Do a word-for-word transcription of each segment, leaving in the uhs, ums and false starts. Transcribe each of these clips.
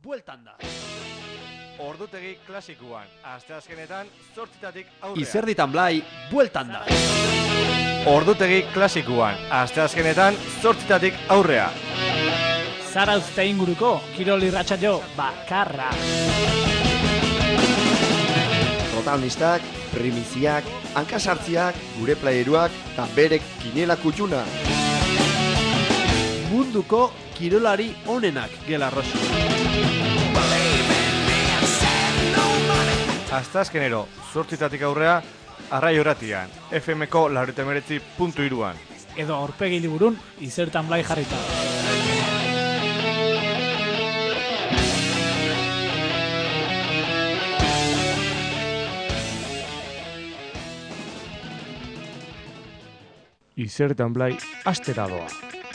bueltan da. Ordutegi klasikoan, asteazkenetan zortzitatik aurrea. Izerditan Blai, bueltan da. Ordutegi klasikoan, asteazkenetan zortzitatik aurrea. Zarauzte inguruko, kirol irratsaio bakarra. Protagonistak, primiziak, hankasartziak, gure playeruak, eta berek kinela kutxuna. Munduko kirolari onenak gela rosi. Asteazkenero, zortzitatik aurrea, Arraio Irratian, F Mko laurogeita hemeretzi puntu hiruan. Edo aurpegi liburun, Izerditan Blai jarrita. Izerditan Blai astera doa.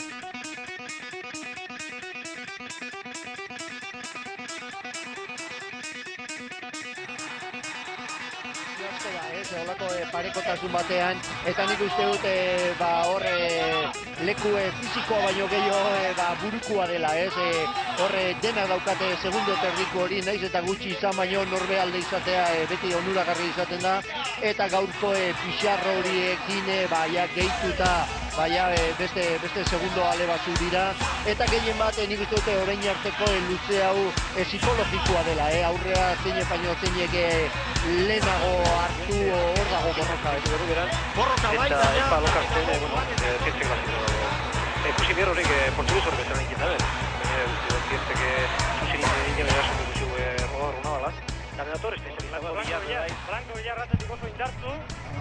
Olako parekotasun batean, eta nik uste dut e, ba, hor e, leku e, fizikoa baino gehiago e, ba, burukua dela, ez? E, hor e, dena daukate segundo terdiko hori, naiz eta gutxi izan baino norbe alde izatea e, beti onuragarri izaten da, eta gaurko e, pixarro horiekin e, ba, ja, gehituta ba, ja, e, beste, beste segundo ale batzu dira, eta gehien bat e, nik uste dute orain arteko e, luze hau e, psikologikoa dela, e, aurrea zeine baino zeinek e, lehenago hartu hor dago borroka, ez berru beran. Borroka bai, eta ez ba lokartzen, bueno, fiestek bazito. Ikusi behar horiek portugez horrek bezala inkin dabe. Baina fiestek zuzin ingen erasun dugu rodar una balaz. Kandidator especializatu. Franco Villarra atletik oso indartu.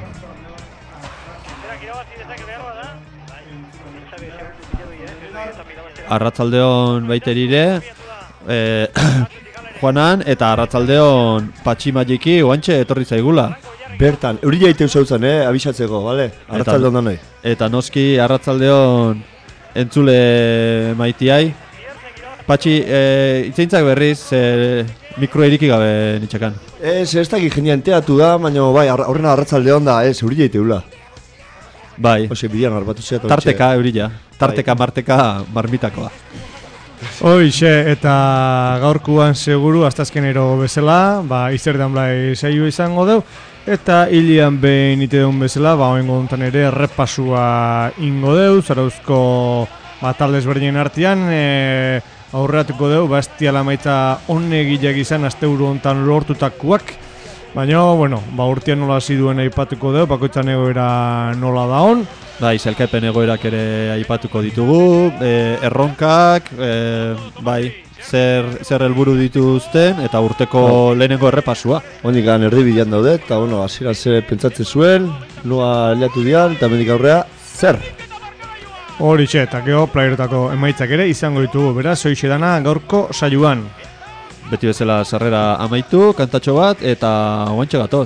Zerak irabazi dezake behar da. Arratzaldeon baiterire. Eh... Juanan eta arratzaldeon Patximagiki oantxe etorri zaigula. Bertan, eurila iten zautzen, eh, abisatzeko, bale? Arratzaldeon da nahi. Eta noski arratzaldeon entzule maitiai. Patxi, e, itzeintzak berriz e, mikro iriki gabe nitxekan. Ez, ez dakik jendea enteatu da, baina bai, horrena arratzaldeon da, ez, eurila iteula. Bai. Ose, bidean arbatu zeat. Tarteka eurila, tarteka marteka marmitakoa. Hoixe, eta gaurkuan seguru asteazkenero bezala, ba, Izerditan Blai saio izango deu, eta hilian behin ite deun bezala, ba, oengo dontan ere errepasua ingo deu, Zarauzko ba, talde ezberdinen artean, e, aurreratuko deu, ba, estiala maitza onegileak izan asteburu hontan lortutakoak, baina, bueno, ba, urtean nola hasi duen aipatuko deu, bakoitzan egoera nola da on. Bai, zelkaipen egoerak ere aipatuko ditugu, e, erronkak, e, bai, zer, zer helburu dituzten, eta urteko oh. lehenengo errepasua. Hondikan erdibidean daude, eta bueno, hasieran zer pentsatzen zuen, noa lehiatu dian, eta mendik aurrea, zer? Horixe, eta geho, playerotako emaitzak ere izango ditugu, beraz, hoixe dana gaurko saioan. Beti bezala sarrera amaitu, kantatxo bat, eta oantxe gatoz.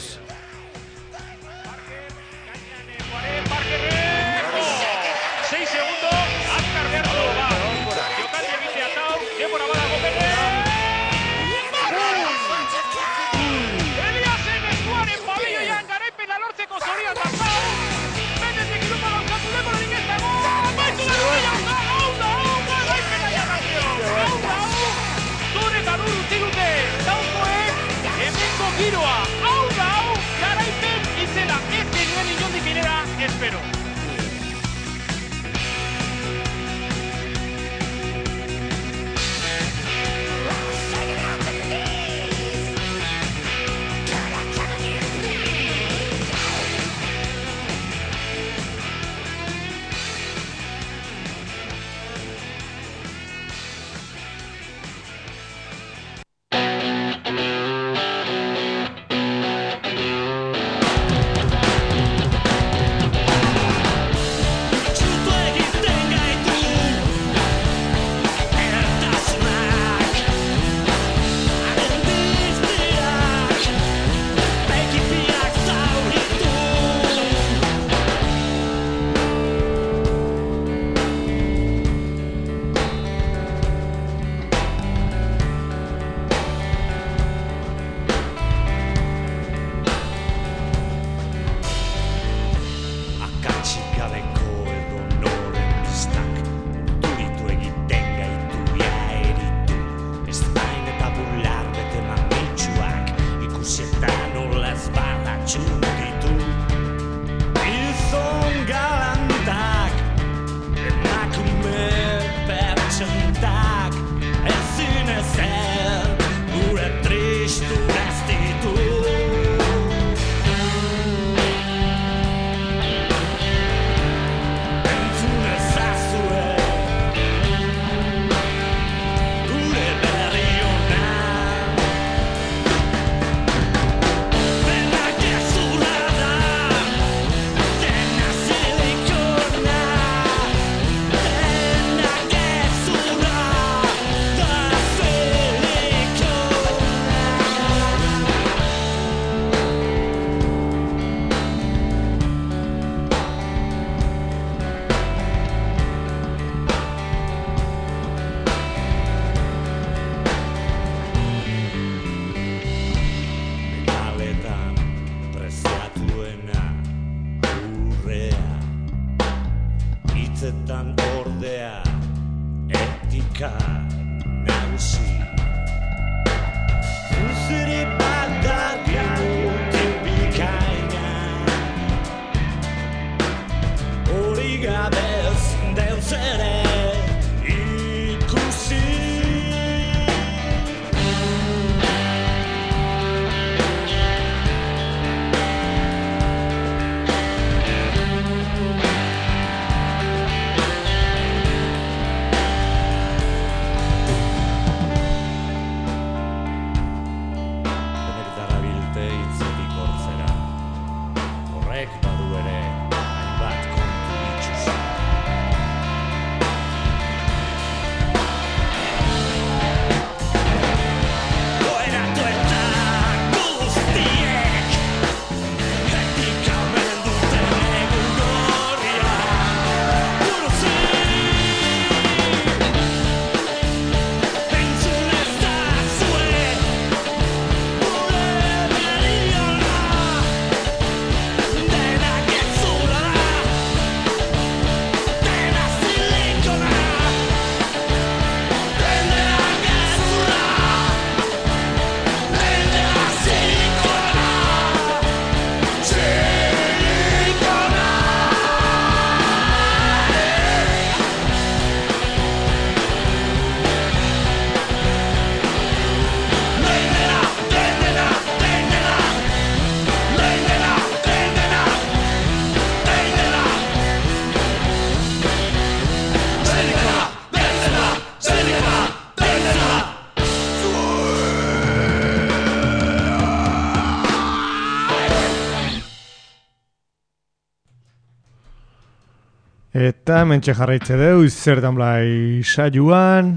Eta mentxe jarraitze deu, izertan blai saioan,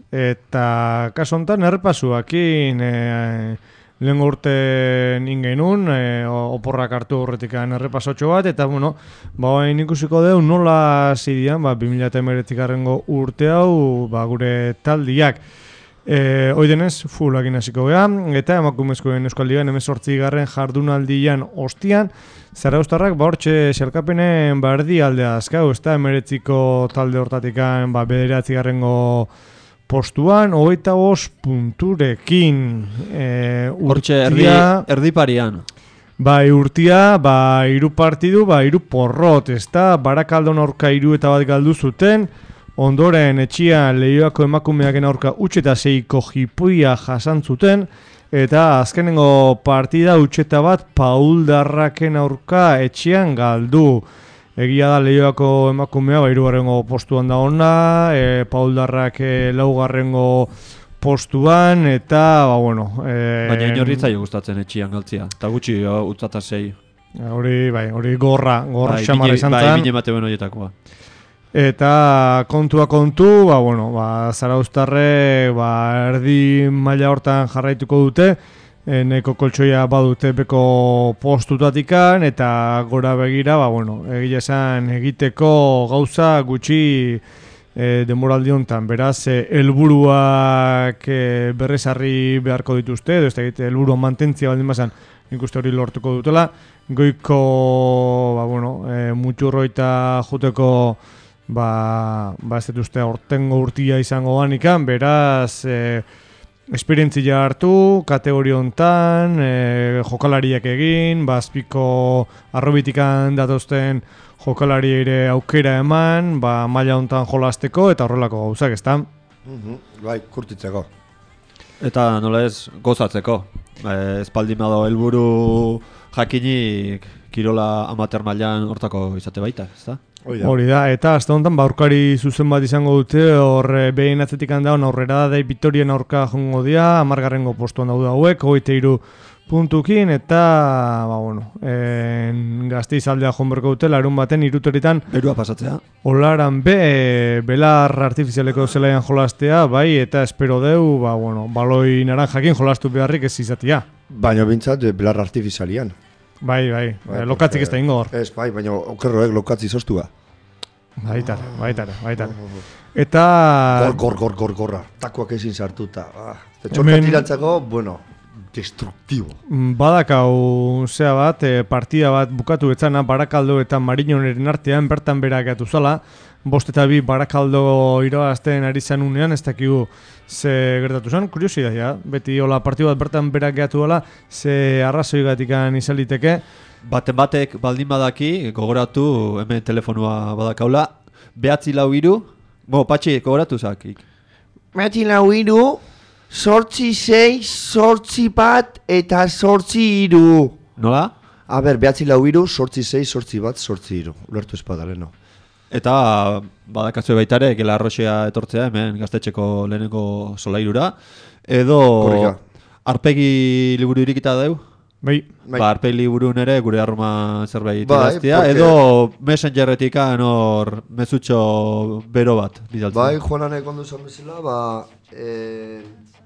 eta kaso honetan errepasuakin, e, lehen urte ningenun, e, oporrak hartu horretikan errepasotxo bat, eta bueno, ba, hain ikusiko deu nola zidian, ba, bi mila hemeretzigarrengo urte hau, ba, gure taldiak. E, Oidenez, fullakin hasiko geha, eta emakumezkoen Euskal Ligan hemezortzi garren jardunaldian ostian, Zarauztarrak ba hortxe xalkapenen bardi aldea azkau, ez da emeretziko talde hortatikan ba, bederatzi garrengo postuan, hogeita bost punturekin. E, Hortxe erdi, erdiparian. Bai, urtia, ba, iru partidu, ba, iru porrot, ez da, Barakaldon aurka iru eta bat galdu zuten, ondoren etxian Leioako emakumeaken aurka utxe eta seiko jipuia jasan zuten, eta azkenengo partida utxeta bat Pauldarraken aurka etxean galdu. Egia da Leioako emakumea, ba, hirugarrengo postuan da ona, e, Pauldarrak e, laugarrengo postuan, eta, ba, bueno... E, Baina inorritzaio gustatzen etxean galtzia, eta gutxi uh, utzata sei. Hori, bai, hori gorra, gorra bai, xamarra izan bai, zen. bine mate ben horietakoa. Eta kontua kontu, ba, bueno, ba, Zarauztarre ba, erdi maila hortan jarraituko dute, e, neko koltsoia badute beko postutatikan, eta gora begira, ba, bueno, egia esan egiteko gauza gutxi e, denboraldi honetan. Beraz, e, helburuak e, berrezarri beharko dituzte, edo ez da egite helburua mantentzia baldin bazan, nik uste hori lortuko dutela. Goiko, ba, bueno, e, mutxurroita juteko ba, ba ez dut uste hortengo urtia izango ganikan, beraz, e, esperientzia hartu, kategori hontan, e, jokalariak egin, bazpiko arrobitikan datozten jokalari ere aukera eman, ba, maila hontan jolasteko eta horrelako gauzak, ez da? Mhm, bai, kurtitzeko. Eta nola ez gozatzeko. E, espaldima da helburu jakinik kirola amateur mailan hortako izate baita, ez da? Hori da, eta azte honetan baurkari zuzen bat izango dute, hor behin atzetik handaun aurrera da Bitorien aurka jongo dia, amargarrengo postuan daude hauek, hogeita hiru puntukin, eta, ba, bueno, en, Gasteiz aldea jonberko dute, larun baten irutoritan Berua pasatzea. Olaran be, belar artifizialeko zelaian jolastea, bai, eta espero deu, ba, bueno, baloi naranjakin jolastu beharrik ez izatia. Baina bintzat, belar artifizialian. Bai, bai, Bai, lokatzik ez da ingo hor. Ez, bai, baina okerroek lokatzi zoztua. Baitare, baitare, baitare. Eta... Gor, gor, gor, gor, gorra. Takoak ezin sartuta. Ah, txorka Hemen- tirantzako, bueno, destruktibo. Badakau zea bat, e, partida bat bukatu etzana Barakaldo eta Mariñoneren artean bertan bera gatu zala. Bost eta bi Barakaldo irabazten ari zanunean, ez dakigu ze gertatu zen. Kuriosidadea, beti hola partidu bat bertan bera gatu dela, ze arrazoi gatikan izaliteke. Baten batek baldin badaki, gogoratu, hemen telefonua badakaula, behatzi lau hiru, bo, patxi, gogoratu zakik. Behatzi lau hiru, sortzi sei, sortzi bat eta sortzi hiru. Nola? A ber, behatzi lau hiru, sortzi sei, sortzi bat, sortzi hiru. Ulertu espadaleno. Eta badakazue baitare, gela arroxea etortzea hemen gaztetxeko lehenengo solairura. Edo Korrika. arpegi liburu irikita deu. Bai, Bai. Ba, arpegi liburun ere gure arruma zerbait Bai, idaztia. porque- Edo messengerretikan hor mezutxo bero bat bidaltzen. Bai, Juananek ondo esan bezala, ba... Eh...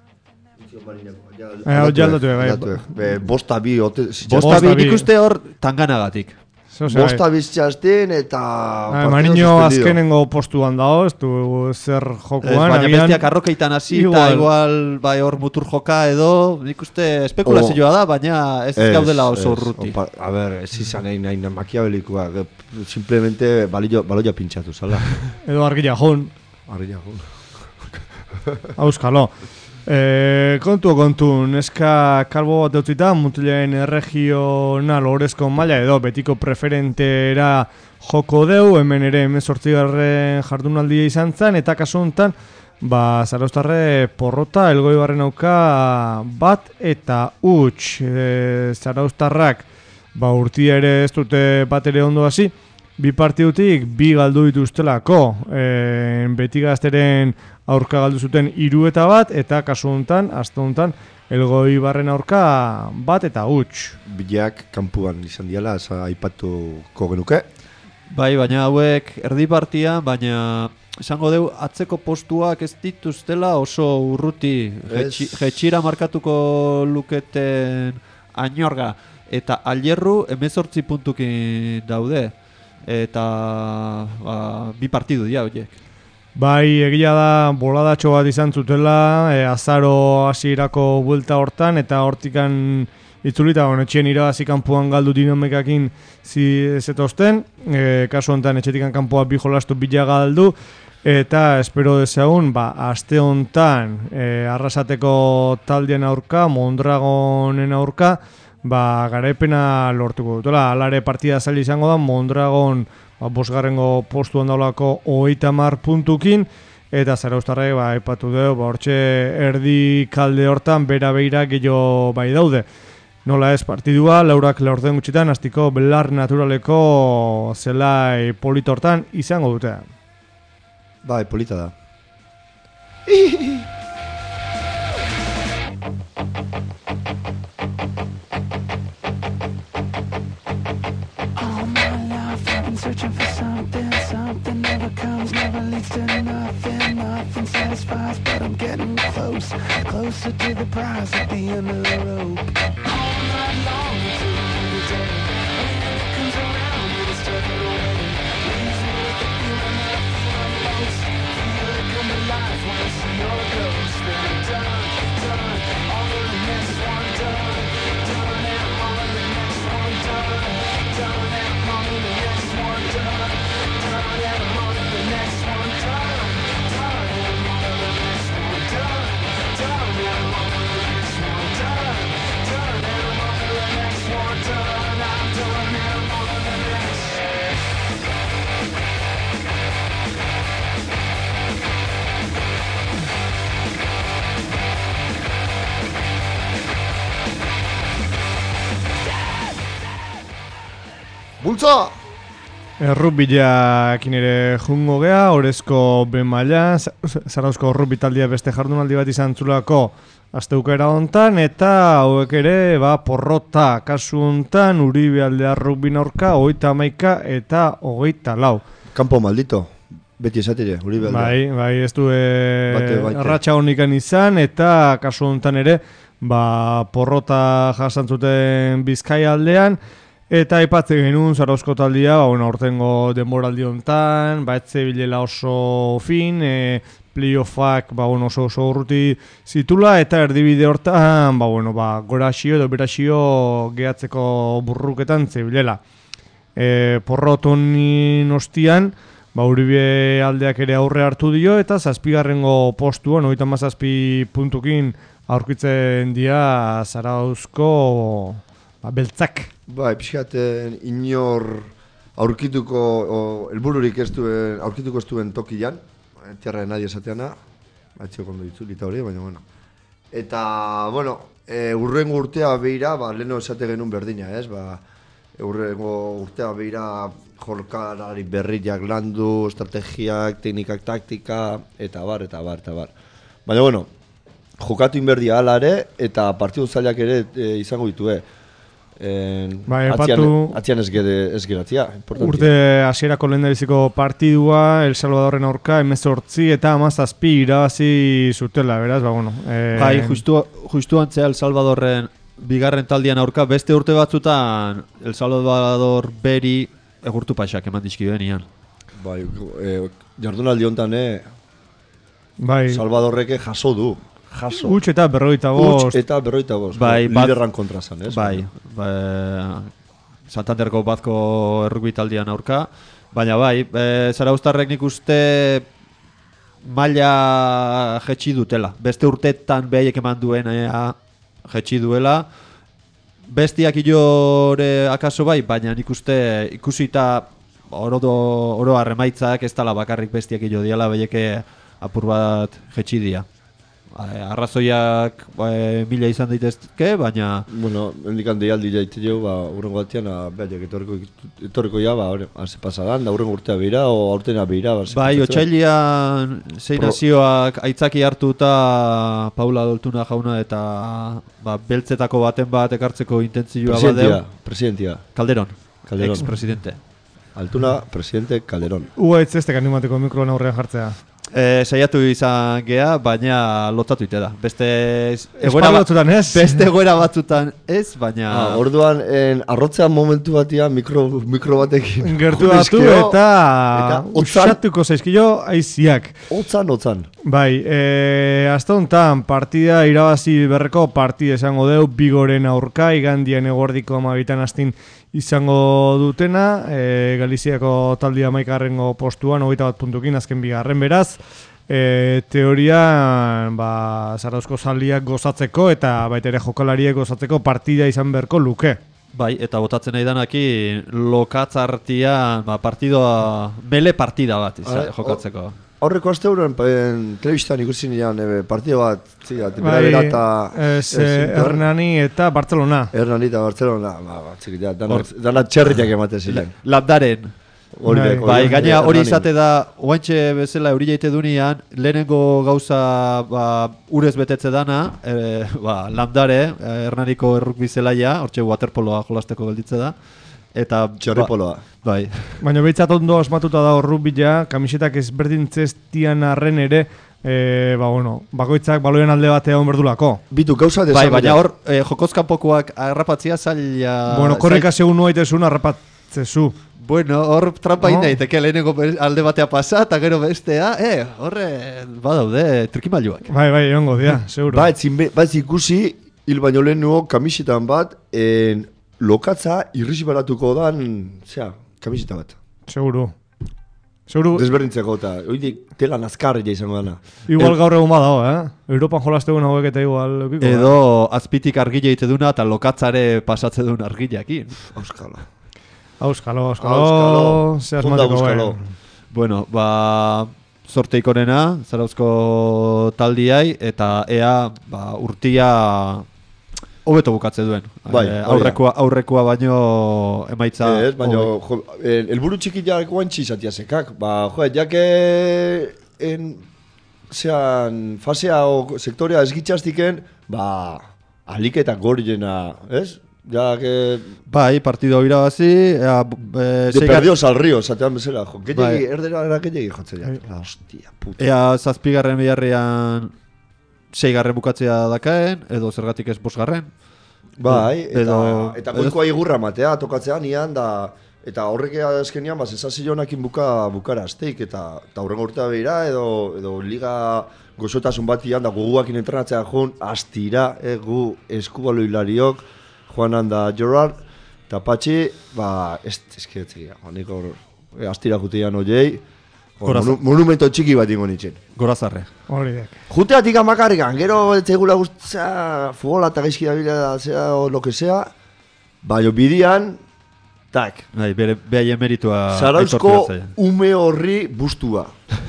Eh, hau ja aldatu, bai. Be, bosta bi, ote... Bosta Bosta bi bi. nik uste hor tanganagatik. Zeo, zeo, Bosta biztxazten eta... bai. Mariño azkenengo postuan dago, ez du zer Ez, jokuan. baina agian- bestiak arrokeitan hasi eta Igual. igual bai hor mutur joka edo nik uste espekulazioa da, baina ez gaudela oso urruti. Opa, a ber, ez izan nahi nahi makiabelikoa. Simplemente balio, baloia pintxatu, zala. Edo argia jun, Arrilla, gun. auskalo. E, kontu kontu, neska kalbo bateutzita, mutilen regional orezko maila edo betiko preferentera joko deu, hemen ere hemen sortzigarren jardunaldia izan zen, eta kasu honetan, ba, Zarauztarre porrota, elgoi barren auka bat eta huts. E, Zarauztarrak, ba, urtia ere ez dute bat ere ondo hasi, bi partidutik bi galdu dituztelako, e, beti gazteren aurka galdu zuten hiru eta bat, eta kasu honetan, aste honetan, elgoi barren aurka bat eta huts. Bileak kanpuan izan diala, eza aipatuko genuke. Bai, baina hauek erdi partian, baina esango deu atzeko postuak ez dituztela oso urruti. Jetxi, jetxira markatuko luketen Añorga eta Alierru hemezortzi puntukin daude. Eta ba, bi partidu dira horiek. Bai, egia da boladatxo bat izan zutela, e, azaro hasierako buelta hortan, eta hortikan itzulita, bueno, etxien irabazi kanpoan galdu dinamikakin zi zetozten, e, kasu honetan etxetikan kanpoa bi jolastu bila galdu, eta espero dezagun, ba, aste honetan e, arrasateko taldean aurka, Mondragonen aurka, ba, garaipena lortuko dutela. Alare partida zaila izango da, Mondragon ba, bosgarrengo postuan daulako hogeita hamar puntukin, eta Zarauztarrek ba, aipatu dugu, ba, hortxe erdi kalde hortan bera beira gehiago bai daude. Nola ez partidua, laurak laurden gutxitan, hastiko belar naturaleko zelai polita hortan izango dute. Bai, polita da. Searching for something, something never comes, never leads to nothing, nothing satisfies, but I'm getting close, closer to the prize at the end of the rope. All night long until the day, anything that comes around, you just take it away. Leaves me with the feeling that I feel the most, feel it come to life when I see your ghost. Then I'm done, done, all of the next one done, done and all of the next one done, done and all of the next one. Done, done, and I'm on to the next one. Done, done, and I'm on to the next one. Done, done, and I'm on to the next one. Done, done, and I'm on to the next one. Done, I'm done, and I'm on to the next. Bultza! Errukbiakin ere jungo gea, orezko ben maila, Zarauzko rugbi taldea beste jardunaldi bat izan zulako asteukera hontan, eta hauek ere ba, porrota kasu hontan Uribe aldea rugbin aurka, hogeita hamaika eta hogeita lau. Kampo maldito, beti esatire, Uribe aldea. Bai, bai, ez du Bate, baite. arratsa honikan izan, eta kasu hontan ere ba, porrota jasan zuten Bizkaia aldean. Eta aipatzen genuen Zarauzko taldea, ba, bueno, ortengo denboraldi hontan, ba, etze bilela oso fin, e, playoffak ba, bueno, oso oso urruti zitula, eta erdibide hortan, ba, bueno, ba, goraxio edo beraxio gehatzeko burruketan zebilela. E, porrotonin ostian, ba, Uribe aldeak ere aurre hartu dio, eta zazpigarrengo postuan, hogeita hamazazpi puntukin aurkitzen dira Zarauzko ba, beltzak. Bai, pixkat inor aurkituko, o, elbururik ez duen, aurkituko ez duen tokian, tierra de nadie esateana, batxio kondo ditzulita hori, baina, bueno. Eta, bueno, e, urrengo urtea behira, ba, leheno esate genuen berdina, ez, ba, urrengo urtea behira jolkarari berriak landu, estrategiak, teknikak, taktika, eta bar, eta bar, eta bar. Baina, bueno, jokatu inberdia ala ere, eta partidu zailak ere e, izango ditue. En, bai, atzian, epatu, atzian ez, gede, ez geratzia. Urte hasierako lehendabiziko partidua, El Salvadorren aurka, hemezortzi eta hamazazpi irabazi zutela, beraz, ba, bueno. Eh... Bai, justu, justu antzea El Salvadorren bigarren taldean aurka, beste urte batzutan El Salvador beri egurtu pasak eman dizkioen ian. Bai, e, jardunaldi honetan, eh, bai. Salvadorreke jaso du. Jaso. Huts eta berroita bost. Huts eta berroita bost. Bai, bat, liderran kontra zan, ez? Bai, bai, Santanderko batko errugbi taldean aurka. Baina bai, e, Zarauztarrek nik uste maila jetxi dutela. Beste urtetan behiek eman duen ea jetxi duela. Bestiak ilore akaso bai, baina nik uste ikusita oro, oro arremaitzak ez tala bakarrik bestiak ilo diala behieke apur bat jetxi dia. Arrazoiak e, mila izan daitezke, baina... Bueno, hendikan deialdi jaitio, ba, urrengo batean, behar, etorriko, etorriko ja, ba, haze pasadan, da urrengo urtea beira, o aurtena beira. Ba, bai, otxailian zein Pro... nazioak aitzaki hartu eta Paula Doltuna jauna eta ba, beltzetako baten bat ekartzeko intentzioa badeu. Presidentia. Calderón, Calderón. ex-presidente. Altuna, presidente Calderón. Uaitz ez tekan animateko mikroan aurrean jartzea. E, saiatu izan gea, baina lotatu ite da. Beste Esparru batzutan ez? Beste egoera batzutan ez, baina... Ah, orduan, en, arrotzean momentu batean mikro, mikro batekin. Gertu batu eta... eta usatuko zaizkio aiziak. Otzan, otzan. Bai, e, azta honetan partida irabazi berreko partida esango deu, Bigoren aurka, igandian egordiko amabitan astin izango dutena, e, Galiziako taldia maikarrengo postuan, hogeita bat puntukin, azken bigarren beraz, e, teorian, ba, Zarauzko zaldiak gozatzeko eta baita ere jokalariek gozatzeko partida izan beharko luke. Bai, eta botatzen nahi danaki lokatzartian, ba, partidoa, mele partida bat izan, jokatzeko. Aurreko aste horren telebistan ikusi nian e, partida bat, zira, bai, bera eta... Ez, Hernani eta Barcelona. Hernani eta Barcelona, ba, ba, txikita, dana txerriak ematen ziren. Landaren. Bai, bai gaina hori izate da, oantxe bezala euri jaite dunian, lehenengo gauza ba, urez betetze dana, e, ba, Landare, Hernaniko errukbi zelaia, hortxe waterpoloa jolasteko gelditze da. Eta txerripoloa. Ba, bai. Baina behitzat ondo asmatuta da horrubila, kamisetak ezberdintzestian arren ere, e, ba bueno, bakoitzak baloien alde batea hon berdulako. Bitu, gauza desan. Bai, baina hor, e, jokozkanpokoak arrapatzia zaila... Bueno, korrika segun nuaitezun arrapatzezu. Bueno, hor trampa no? Indaiteke lehenengo alde batea pasa, eta gero bestea, eh, horre, badaude, trikimailuak. Bai, bai, ongo, dia, seguro. Ba, ez ikusi, hil baino lehen nuo kamisetan bat, en... lokatza irrisi baratuko dan, zera, kamiseta bat. Seguru. Seguru. Desberdintzeko eta, oidik, tela nazkarria izango dana. Igual gaur egun badago, eh? Europan jolastegun hauek eta igual... Eukiko, edo eh? azpitik argile egite duna eta lokatzare pasatze duen argileakin. Auskalo. Auskalo, auskalo. Ze asmateko bai. Bueno, ba... Zorteik onena, Zarauzko taldiai, eta ea ba, urtia... hobeto bukatze duen. Bai, e, aurrekoa, aurrekoa baino emaitza... Ez, baino, jo, elburu txiki jak guantxi izatea sekak. Ba, jo, jake... En, zean, fasea o sektorea ezgitxaztiken, ba, aliketa gorriena, ez? Ja, que... Bai, partido irabazi... Ea, e, de perdios al río, zatean bezala, jo. Gehiagi, bai. Erdera era gehiagi jotzen, ja. La hostia, puta. Ea, zazpigarren biharrian... Seigarren bukatzea dakaen, edo zergatik ez bosgarren. Bai, eta, edo, eta goikoa igurra matea, tokatzean ian, da, eta horrek azkenian, ba, sensazionakin buka, bukara azteik, eta, eta horrengo urtea behira, edo, edo liga gozotasun bat ian, da guguakin entrenatzea joan, astira, egu eskubaloi hilariok, Juanan da Gerard, eta Patxi, ba, ez ezkidetzea, nik hor, astira jutean oiei, Monu, monumento txiki bat ingo nintzen. Gorazarre. Horiek. Juteatik amakarrikan, gero tegula guztia futbola eta gaizki da bila zea o lo que sea, baina bidian, tak. Bai, bere behaien meritua... Zarauzko ume horri bustua.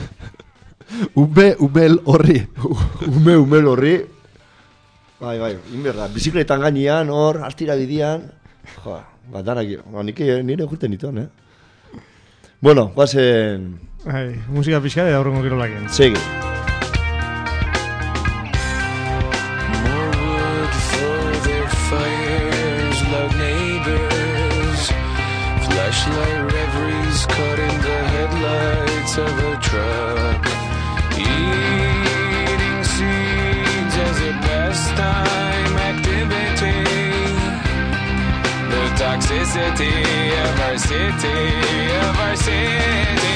ume, umel horri. ume, umel horri. Bai, bai, inberda, bizikletan gainean, hor, astira bidian. Jo, bat danak, ba, nik nire jurten nituen, eh? Bueno, guazen... Hai, musika pixka da aurrengo kirolakien. Segi. More wood for their fires, loud neighbors. Flashlight reveries caught in the headlights of a truck. Eating seeds as a pastime activity. The toxicity of our city, of our city.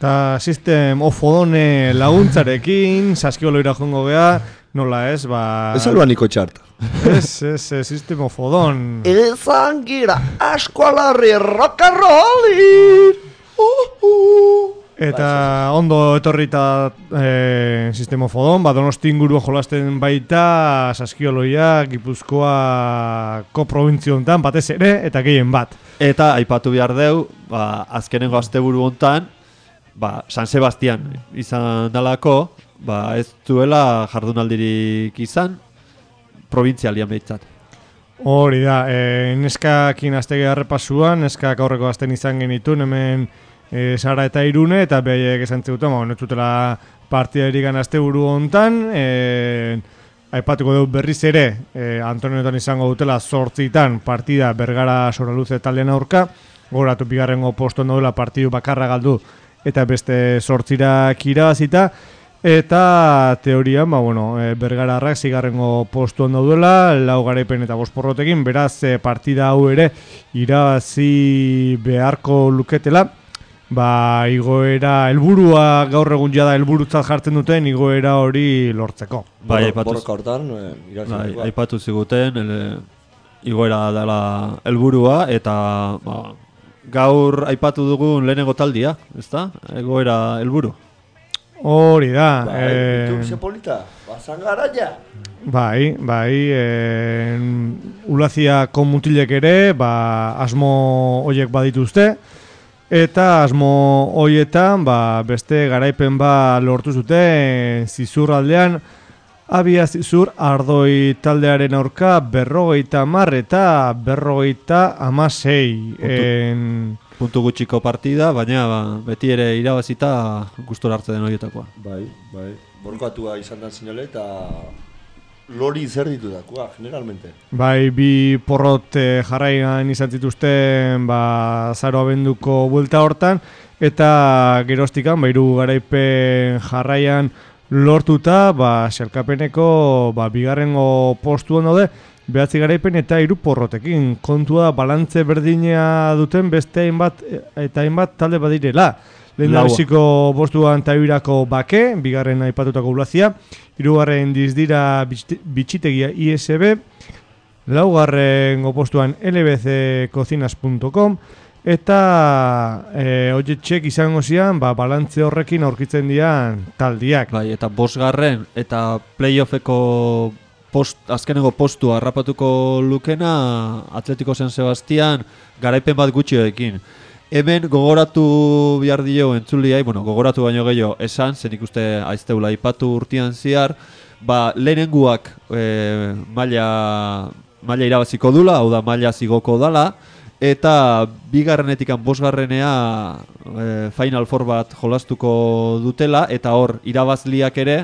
Eta System of Odone laguntzarekin, Saskioloira jongo gea, nola ez, ba... Ez alba niko txart. Ez, ez, ez, System of Odon. Izan gira asko alarri rock and rolli. Uh, uh. Eta ondo etorrita e, System of Odon, ba, Donosti ingurua jolasten baita, Saskioloia, Gipuzkoa koprovintzio hontan, batez ere, eta gehien bat. Eta aipatu behar deu, ba, azkenengo asteburu hontan, ba, San Sebastian izan dalako, ba, ez duela jardunaldirik izan, provintzialian behitzat. Hori da, e, neskakin aztege harrepasuan, neskak aurreko azten izan genitun, hemen e, Sara eta Irune, eta behaiek esan zuten, ba, honetzutela partidarik azte buru hontan, e, aipatuko dugu berriz ere, e, Antonioetan izango dutela zortzitan partida Bergara Soraluze taldean aurka, goratu bigarrengo poston daudela partidu bakarra galdu, eta beste zortzirak irabazita, eta teorian, ba, bueno, e, Bergararrak zigarrengo postuan daudela, lau garaipen eta bosporrotekin, beraz e, partida hau ere irabazi beharko luketela, ba, igoera, helburua gaur egun jada helburutzat jartzen duten, igoera hori lortzeko. Bai, aipatu, Borroka hortan, e, bai, aipatu ziguten, ele, igoera dela helburua, eta ba, gaur aipatu dugun lehenengo taldia, ezta? Egoera helburu. Hori da. Bai, eh, bitu, ze polita, bazan gara ja. Bai, bai, eh, Ulaziako mutilek ere, ba, asmo hoiek badituzte, eta asmo hoietan, ba, beste garaipen ba lortu zuten Zizur aldean, Abia Zizur Ardoi taldearen aurka berrogeita hamar eta berrogeita hamasei. En... Puntu gutxiko partida, baina ba, beti ere irabazita gustora hartzen den horietakoa. Bai, bai, borrokatua izan da zinale eta lori zer ditutakoa, generalmente. Bai, bi porrot eh, jarraian izan zituzten ba, zaro abenduko buelta hortan, eta gerostikan, ba, hiru garaipen jarraian lortuta, ba, xerkapeneko ba, bigarrengo postuan daude, behatzi garaipen eta hiru porrotekin. Kontua da balantze berdina duten beste hainbat eta hainbat talde badirela. Lehen dabeziko postuan Tabirako Bake, bigarren aipatutako Ulazia, hirugarren Dizdira Bitxitegia I S B, laugarren postuan L B C cocinas punto com, eta e, oietxek izango zian, ba, balantze horrekin aurkitzen dian taldiak. Bai, eta bosgarren eta playoffeko post, azkeneko postu harrapatuko lukena Atletico San Sebastian garaipen bat gutxioekin. Hemen gogoratu behar dio entzuliai, bueno, gogoratu baino gehiago esan, zen ikuste aizteula aipatu urtean ziar, ba, lehenenguak e, maila, maila irabaziko dula, hau da maila zigoko dala, eta bigarrenetikan bosgarrenea e, Final Four bat jolastuko dutela, eta hor irabazliak ere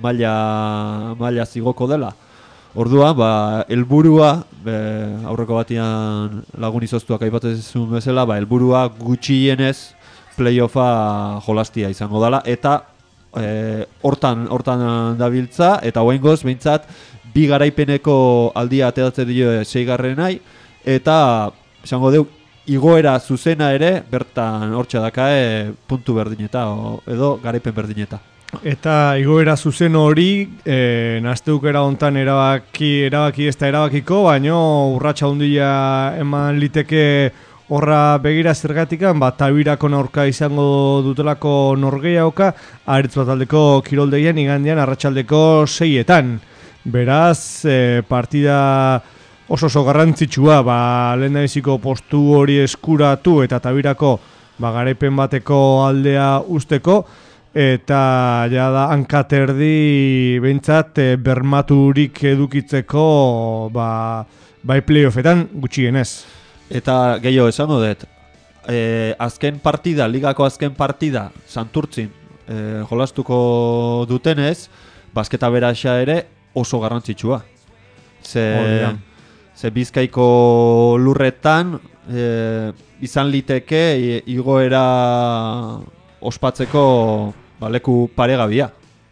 maila, maila zigoko dela. Orduan, ba, helburua, aurreko batian lagun izoztuak aipatzen bezala, ba, helburua gutxienez playoffa jolastia izango dela, eta e, hortan, hortan dabiltza, eta hoengoz, behintzat, bi garaipeneko aldia ateratzen dio seigarrenai, eta, esango deu, igoera zuzena ere, bertan hortxa dakae puntu berdineta, o, edo garaipen berdineta. Eta igoera zuzen hori, e, nasteukera hontan erabaki, erabaki ez da erabakiko, baino urratsa handia eman liteke horra begira zergatikan, ba, Tabirako aurka izango dutelako norgehiagoka, aritz bat aldeko kiroldegian igandean arratsaldeko seietan. Beraz, e, partida oso oso garrantzitsua, ba, lehen dabeziko postu hori eskuratu eta Tabirako ba, garaipen bateko aldea usteko, eta ja da hankaterdi behintzat e, bermaturik edukitzeko ba, bai playoffetan gutxienez. Eta gehiago esango dut, e, azken partida, ligako azken partida Santurtzin e, jolastuko dutenez, basketa beraxa ere oso garrantzitsua. Ze, ze Bizkaiko lurretan e, izan liteke e, igoera ospatzeko ba, leku paregabia.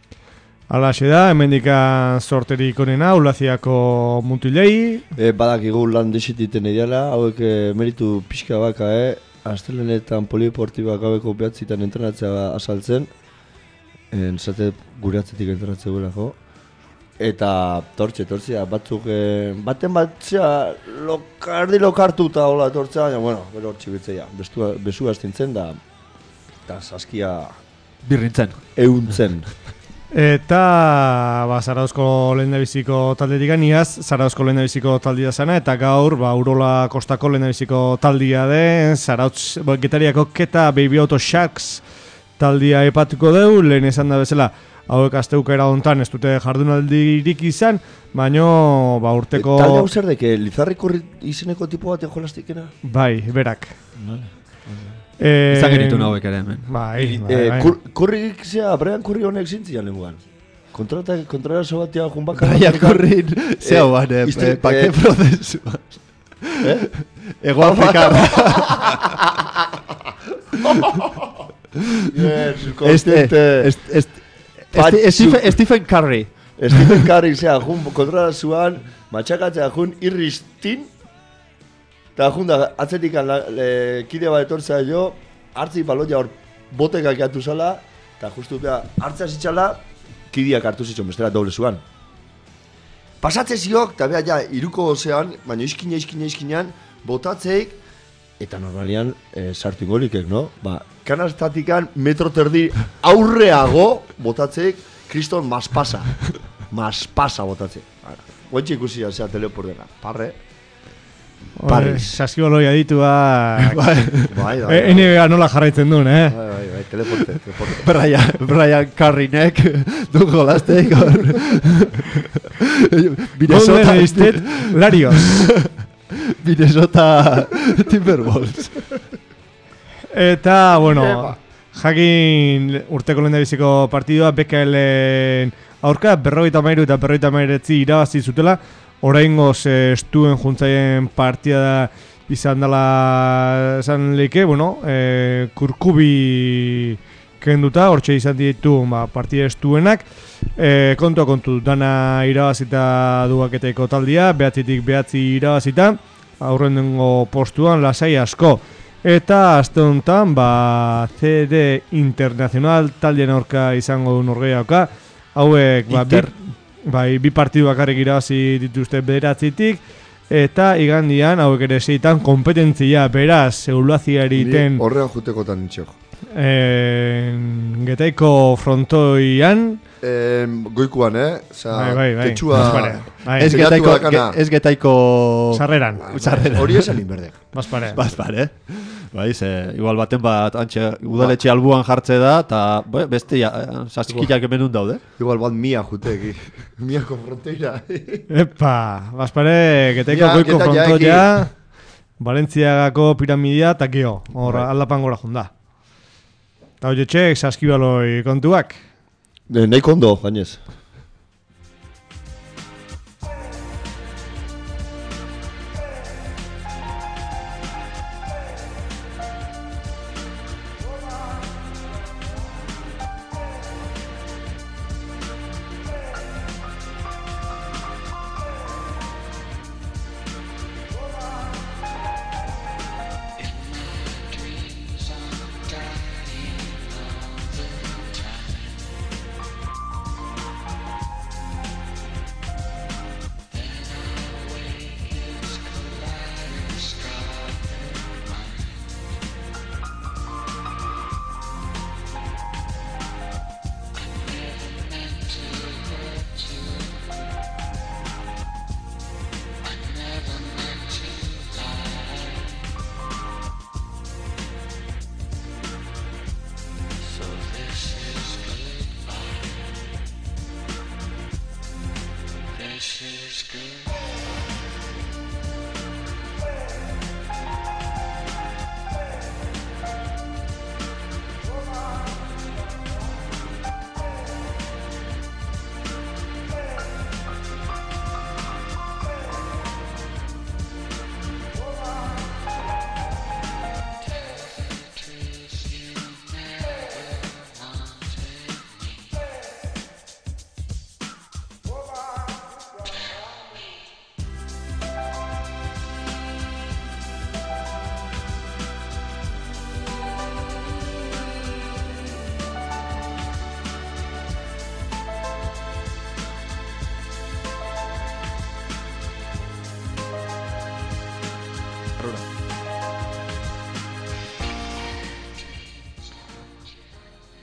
Alaxe da, hemendikan sorterik onena, Ulaziako mutilei. E, badakigu lan desititen ideala, hauek e, meritu pixka baka, eh? astelenetan polideportiba gabeko behatzitan entrenatzea azaltzen, esate gure atzetik entrenatzea guelako, eta tortxe, tortzea, batzuk, eh, baten batzea lokardi lokartuta hola tortzea, baina, bueno, bero hortxe bitzea, besu astintzen da, eta saskia birrintzen, euntzen. Eta, ba, Zarauzko lehendabiziko taldetik ganiaz, Zarauzko lehendabiziko taldia zana, eta gaur, ba, Urola Kostako lehendabiziko taldia den, Zarauz, ba, Getariako Keta Baby Auto Sharks taldia epatuko deu, lehen esan da bezala, hauek asteukera hontan ez dute jardunaldirik izan, baino, ba, urteko... Talde hau zer deke, Lizarrikurri izeneko tipo batean jolastikena? Bai, berak. Eh, Izan genitu hauek ere hemen. Bai, bai, eh, bai. kur, kurrik zea, Brian Kurri honek zintzian lenguan. Kontrata, kontrarazo batia junbaka... Brian Kurri zea huan, eh, eh, pake prozesu. Eh? Ego Afrikar. Yes, este, este, Stephen Curry. Stephen Curry zea jun kontrarazuan, matxakatzea jun irristin, eta junda, atzetik kide bat etortzea jo, hartzi baloia hor botekak atu zala, eta justu bea, hartzea zitxala, kidiak hartu zitxon, bestera doble zuan. Pasatze ziok, eta bea ja, iruko ozean, baina iskina, iskina, iskinean, botatzeik, eta normalian, e, sartu ingolikek, no? Ba, kanastatikan metro terdi aurreago botatzeik, kriston maspasa. Maspasa botatzeik. Guantxe ikusi zea teleopordena. Parre. Paris. Saskibaloi aditua... Bai, bai, bai. N B A nola jarraitzen duen, eh? Bai, bai, bai, teleporte, teleporte. Brian, Brian Currynek du jolazteik hor. Golden State Larios. Minnesota Timberwolves. Eta, bueno, jakin urteko lehendabiziko partidua B K L-en aurka, berrogeita hamairu eta berrogeita hamairetzi irabazi zutela. Oraingoz estuen juntzaien partida izan dela esan leike, bueno, e, kurkubi kenduta, hortxe izan ditu ba, partida estuenak. E, kontua kontu, dana irabazita duaketeko taldia, behatzitik behatzi irabazita, aurren dengo postuan lasai asko. Eta aste honetan, ba, C D Internacional taldien aurka izango du norgehiagoka, hauek, ba, bi, bai, bi partidu bakarrik irabazi dituzte bederatzitik, eta igandian, hauek ere zeitan, kompetentzia beraz, eulaziari iten... Horrean jutekotan nintxeo. Eh, Getaiko frontoian... Eh, goikuan, eh? Osa, bai, bai, bai. Ketxua... Bai. Ez getaiko... Ez getaiko... Sarreran. Sarreran. Hori esan inberdek. Baspare. Baspare. Bai, ze, igual baten bat, antxe, udaletxe albuan jartze da, eta beste, saskikiak hemenun daude. Igual bat mia juteki. Miako fronteira. Epa, baspare, Getaiko goiko frontoia, Valentziagako piramidia, eta geho, hor aldapan gora junda. Eta hori txek, saskibaloi kontuak. Nahi kondo, gainez.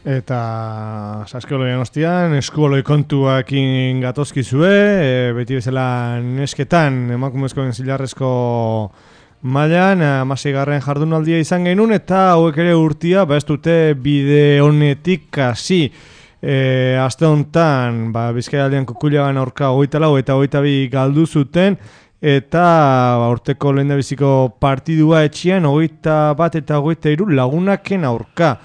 Eta Saskioloian ostian, eskuoloi kontuakin gatozkizue, e, beti bezala nesketan, emakumezkoen zilarrezko mailan, hamaseigarren jardunaldia izan genuen, eta hauek ere urtia, ba ez dute bide honetik hasi. E, aste honetan, ba, Bizkaialdean Kukuliagan aurka hogeita lau eta hogeita bi galdu zuten, eta ba, urteko lehendabiziko partidua etxean hogeita bat eta hogeita hiru lagunaken aurka.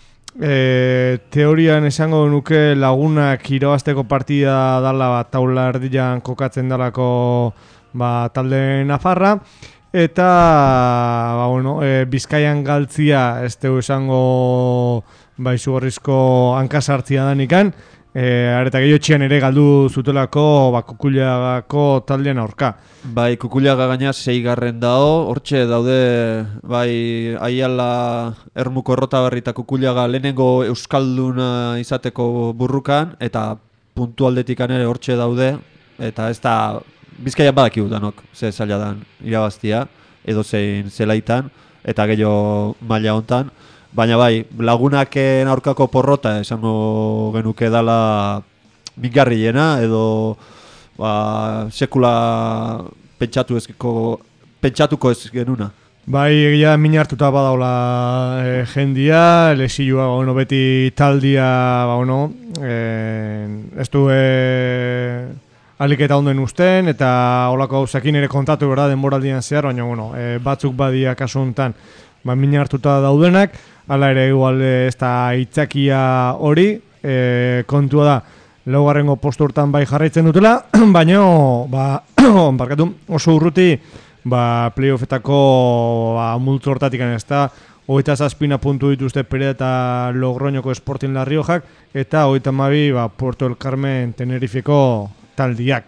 E, teorian esango nuke lagunak irabazteko partida dala ba, taula erdian kokatzen dalako ba, talde nafarra, eta ba, bueno, e, Bizkaian galtzia ez dugu esango ba, izugarrizko hankasartzia danikan, e, areta gehiago txian ere galdu zutelako ba, Kukuliagako taldean aurka. Bai, Kukuliaga gaina seigarren dao, hortxe daude, bai, Aiala Ermuko Errotaberri eta Kukuliaga lehenengo euskalduna izateko burrukan, eta puntu aldetikan ere hortxe daude, eta ez da, Bizkaian badakigu danok, ze zaila dan irabaztia, edo zein zelaitan, eta gehiago maila hontan, baina bai, lagunaken aurkako porrota esango genuke dala mingarriena, edo ba, sekula pentsatu ezko, pentsatuko ez genuna. Bai, egia min hartuta badaula e, jendia, lesioa, ba, bueno, beti taldia, ba, bueno, e, ez du e, aliketa onden usten, eta holako hauzekin ere kontatu berda denboraldian zehar, baina, bueno, e, batzuk badia kasu honetan, ba, min hartuta daudenak, hala ere igual ez da itzakia hori, e, kontua da, laugarrengo postu hortan bai jarraitzen dutela, baina ba, barkatu, oso urruti ba, playoffetako ba, multzo hortatik ez da, hogeita zazpina puntu dituzte Pereda eta Logroñoko Sporting La Riojak, eta hogeita hamabi ba, Puerto del Carmen Tenerifeko taldiak.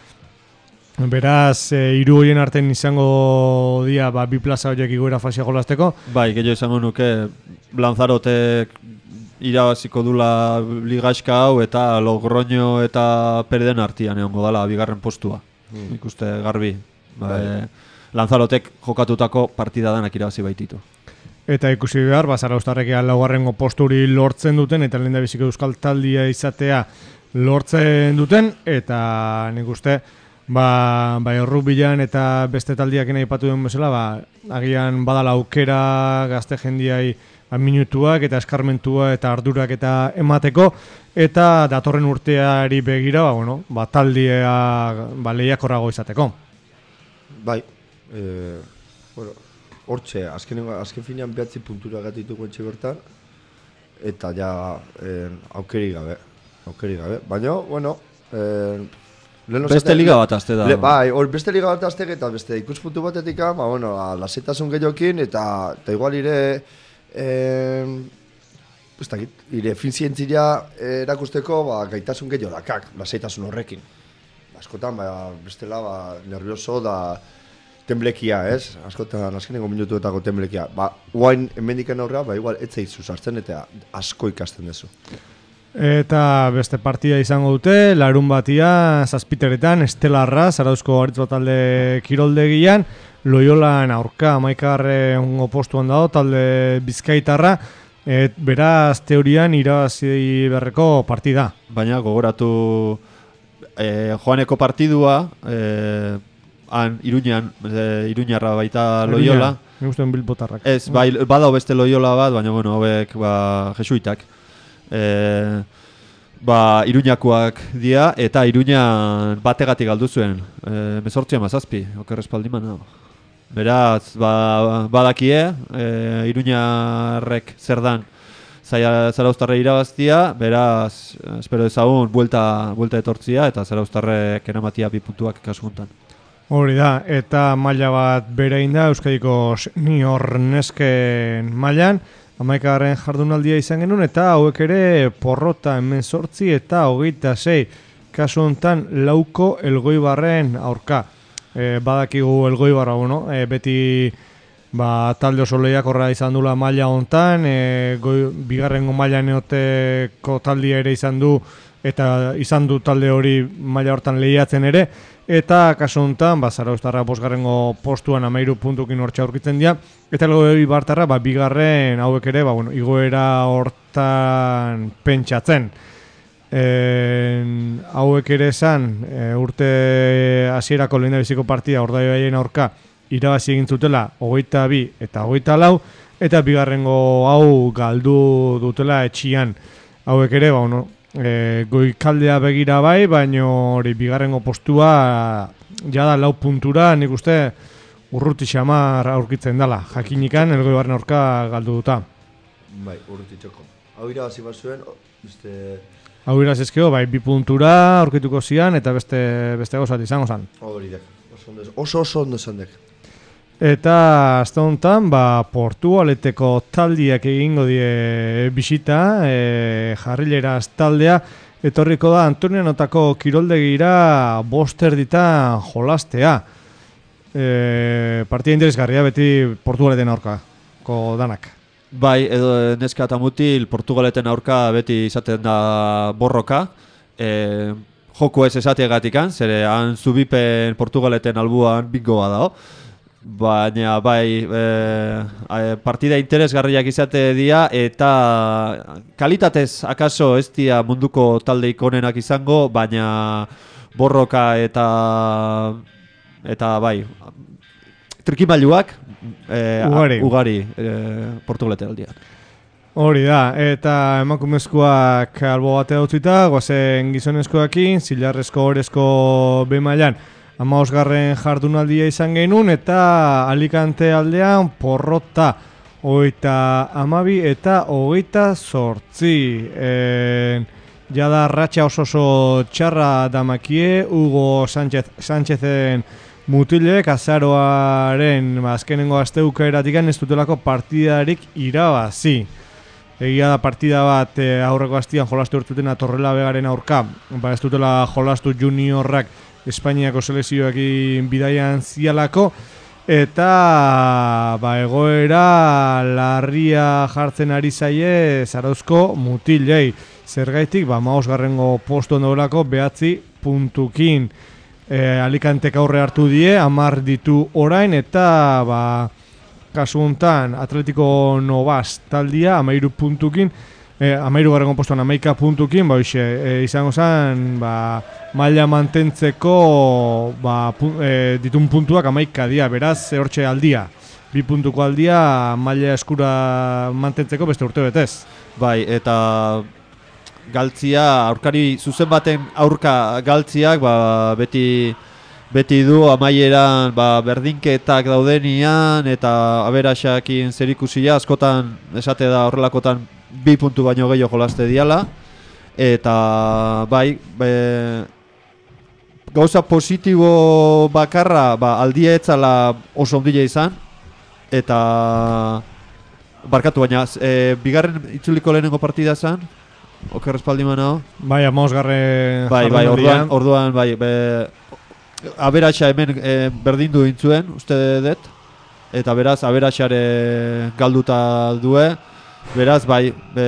Beraz, e, hiru horien artean izango dia ba, bi plaza horiek igoera fasia jolasteko. Bai, gehiago izango nuke Lanzarotek irabaziko dula ligaxka hau eta Logroño eta Pereden artian egongo dala bigarren postua. Mm. Ikuste garbi. Ba, e, Lanzarotek jokatutako partida danak irabazi baititu. Eta ikusi behar, ba, Zarauztarrekia laugarrengo posturi lortzen duten, eta lehendabiziko euskal taldia izatea lortzen duten, eta nik uste, ba, ba errubilan eta beste taldiak aipatu duen bezala, ba, agian badala aukera gazte jendiai ba, minutuak eta eskarmentua eta ardurak eta emateko, eta datorren urteari begira, ba, bueno, ba, taldea ba, lehiakorrago izateko. Bai, e, bueno, hortxe, azken, azken finean behatzi puntura gatituko entxe bertan, eta ja e, aukeri gabe, aukeri gabe, baina, bueno, e, beste liga bat azte da. Le, bai, or, beste liga bat azte eta beste ikuspuntu batetik, ba, bueno, lasetasun gehiokin, eta, eta igual ire, eh, ez dakit, ire efizientzia erakusteko ba, gaitasun gehiago dakak, lasetasun horrekin. Askotan, ba, bestela, ba, nervioso da temblekia, ez? Askotan, azkenengo minutuetako temblekia. Ba, guain, hemendiken aurrea, ba, igual, etzeizu sartzen eta asko ikasten dezu. Eta beste partida izango dute, larun batia, zazpiteretan, Estelarra, Zarauzko Aritz talde kiroldegian, Loiolan aurka, amaikagarren postuan dago, talde Bizkaitarra, et beraz teorian irabazi berreko partida. Baina gogoratu eh, joaneko partidua, eh, han Iruñan, eh, Iruñarra baita Loiola. Nik ustean Bilbotarrak. Ez, bai, badao beste Loiola bat, baina bueno, hauek ba, jesuitak. E, ba, Iruñakoak dia, eta Iruñan bategatik galdu zuen, e, mezortzia mazazpi, okerrespaldiman hau. Beraz, ba, badakie, e, Iruñarrek zer dan Zarauztarre irabaztia, beraz, espero ezagun, buelta, buelta etortzia, eta Zarauztarrek eramatia bi puntuak kasuntan. Hori da, eta maila bat berein da, Euskadiko senior nesken mailan, hamaikagarren jardunaldia izan genuen, eta hauek ere porrota hemen sortzi eta hogeita sei. Kasu honetan lauko Elgoibarren aurka. E, badakigu Elgoibarra, bueno, e, beti ba, talde oso lehiakorra izan dula maila honetan, e, goi, bigarrengo maila neoteko taldia ere izan du eta izan du talde hori maila hortan lehiatzen ere, eta kasu honetan, ba, Zarauztarra bosgarrengo postuan amairu puntukin hortxe aurkitzen dira, eta Elgoi Bartarra, ba, bigarren hauek ere, ba, bueno, igoera hortan pentsatzen. En, hauek ere esan, e, urte hasierako lehendabiziko partida Urdaibaien aurka irabazi egin zutela hogeita bi eta hogeita lau, eta bigarrengo hau galdu dutela etxian. Hauek ere, ba, bueno, e, goikaldea begira bai, baina hori bigarrengo postua jada lau puntura, nik uste urruti xamar aurkitzen dela. Jakinikan Elgoibarren aurka galdu duta. Bai, urruti txoko. Hau irabazi bat zuen, beste... Hau irazizkeo, bai, bi puntura aurkituko zian, eta beste, beste gauzat izango zan. Hori dek, oso oso ondo esan dek. Eta azte honetan, ba, Portugaleteko taldiak egingo die bisita, e, jarrileraz taldea, etorriko da Antonianotako kiroldegira boster ditan jolastea. E, partida interesgarria beti Portugaleten aurkako danak. Bai, edo neska eta mutil Portugaleten aurka beti izaten da borroka. E, joku ez esateagatikan, zere han zubipen Portugaleten albuan bingoa dago. Baina bai, e, partida interesgarriak izate dira eta kalitatez akaso ez dira munduko talde ikonenak izango, baina borroka eta eta bai, trikimailuak e, ugari, ugari e, Portugalete aldian. Hori da, eta emakumezkoak albo batea utzita, goazen gizonezkoekin, zilarrezko orezko B-mailan hamabosgarren jardunaldia izan genuen, eta Alicante aldean porrota hogeita hamabi eta hogeita zortzi. E, jada ratxa oso oso txarra damakie, Hugo Sánchez, Sánchezen mutilek azaroaren azkenengo asteuka eratikan ez dutelako partidarik irabazi. Egia da partida bat e, aurreko astian jolastu urtutena Torrela Begaren aurka, ba ez dutela jolastu juniorrak Espainiako selekzioekin bidaian zialako, eta ba, egoera larria jartzen ari zaie Zarauzko mutilei. Zergaitik, ba, hamabosgarrengo postuan dagoelako behatzi puntukin. E, Alicantek aurre hartu die, hamar ditu orain, eta ba, kasu honetan Atletico Novas taldia hamairu puntukin, e, hamairu garrengo postuan hamaika puntukin, ba, oixe, e, izango zen ba, maila mantentzeko ba, pu, e, ditun puntuak hamaika dia, beraz, hortxe aldia. Bi puntuko aldia maila eskura mantentzeko beste urte betez. Bai, eta galtzia, aurkari zuzen baten aurka galtziak, ba, beti, beti du amaieran ba, berdinketak daudenian eta aberaxakin zerikusia, askotan esate da horrelakotan bi puntu baino gehiago jolaste diala, eta bai, be, gauza positibo bakarra ba, aldia etzala oso ondile izan, eta barkatu baina, e, bigarren itzuliko lehenengo partida zen, oker espaldi manao. Bai, amosgarren bai, bai, orduan, orduan, bai, be, aberaxa hemen e, berdindu intzuen, uste dut, eta beraz, aberaxare galduta due, beraz, bai, be,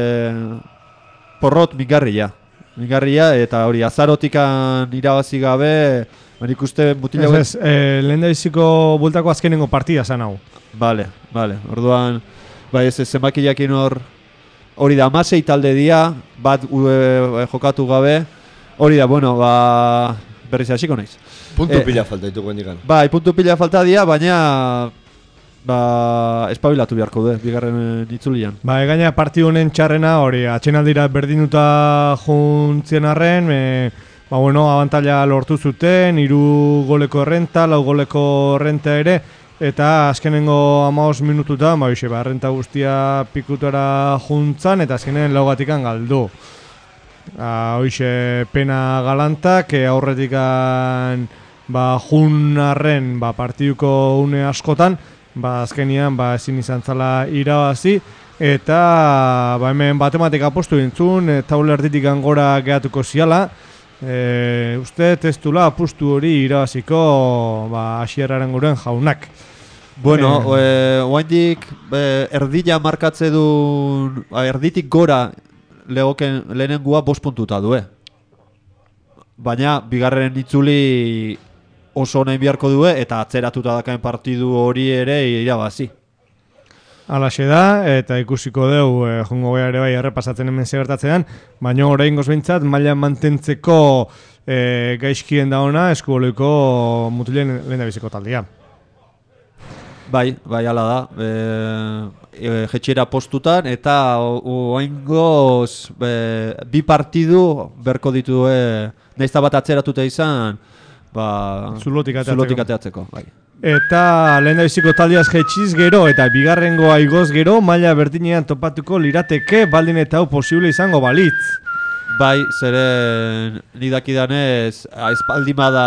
porrot mingarria. Mingarria, eta hori, azarotikan irabazi gabe, nik uste mutila... Ez ez, e, lehen daiziko bultako azkenengo partida zan hau. Bale, bale, orduan, bai, ez zenbakiakin hor, hori da, amasei talde dia, bat e, jokatu gabe, hori da, bueno, ba, berriz hasiko naiz. Puntu e, pila falta ditugu hendikan. Bai, puntu pila falta dia, baina ba, espabilatu beharko du, bigarren itzulian. Ba, egaina partidu honen txarrena, hori, atxenaldira berdinuta juntzien arren, e, ba, bueno, abantaila lortu zuten, hiru goleko errenta, lau goleko errenta ere, eta azkenengo hamabost minututan, ba, hoxe, ba, errenta guztia pikutara juntzan, eta azkenen laugatikan galdu. Ah, hoxe, pena galantak, e, aurretikan ba, jun arren ba, partiduko une askotan, ba, azkenian ba, ezin izan zala irabazi, eta ba, hemen batematik apostu dintzun, e, taule erditik gora gehatuko ziala, e, uste testula apustu hori irabaziko ba, asierraren guren jaunak. Bueno, e, oaindik e, erdila markatze du, erditik gora legoken lehenengua bost puntuta du, eh? baina bigarren itzuli oso nahi beharko du eta atzeratuta dakaen partidu hori ere irabazi. Alaxe da, eta ikusiko dugu, eh, jongo gara ere bai errepasatzen hemen zegertatzean, baina oraingoz behintzat, mailan mantentzeko eh, gaizkien da ona eskuboloiko mutilen lehen da biziko taldea. Bai, bai, ala da. E, e, jetxera postutan, eta oaingoz bi partidu berko ditu, e, naizta bat atzeratuta izan, ba, zulotik ateatzeko. Zulotik ateatzeko bai. Eta lehen da biziko taldeaz jetxiz gero, eta bigarrengoa igoz gero, maila berdinean topatuko lirateke, baldin eta hau posible izango balitz. Bai, zeren nidakidanez, espaldimada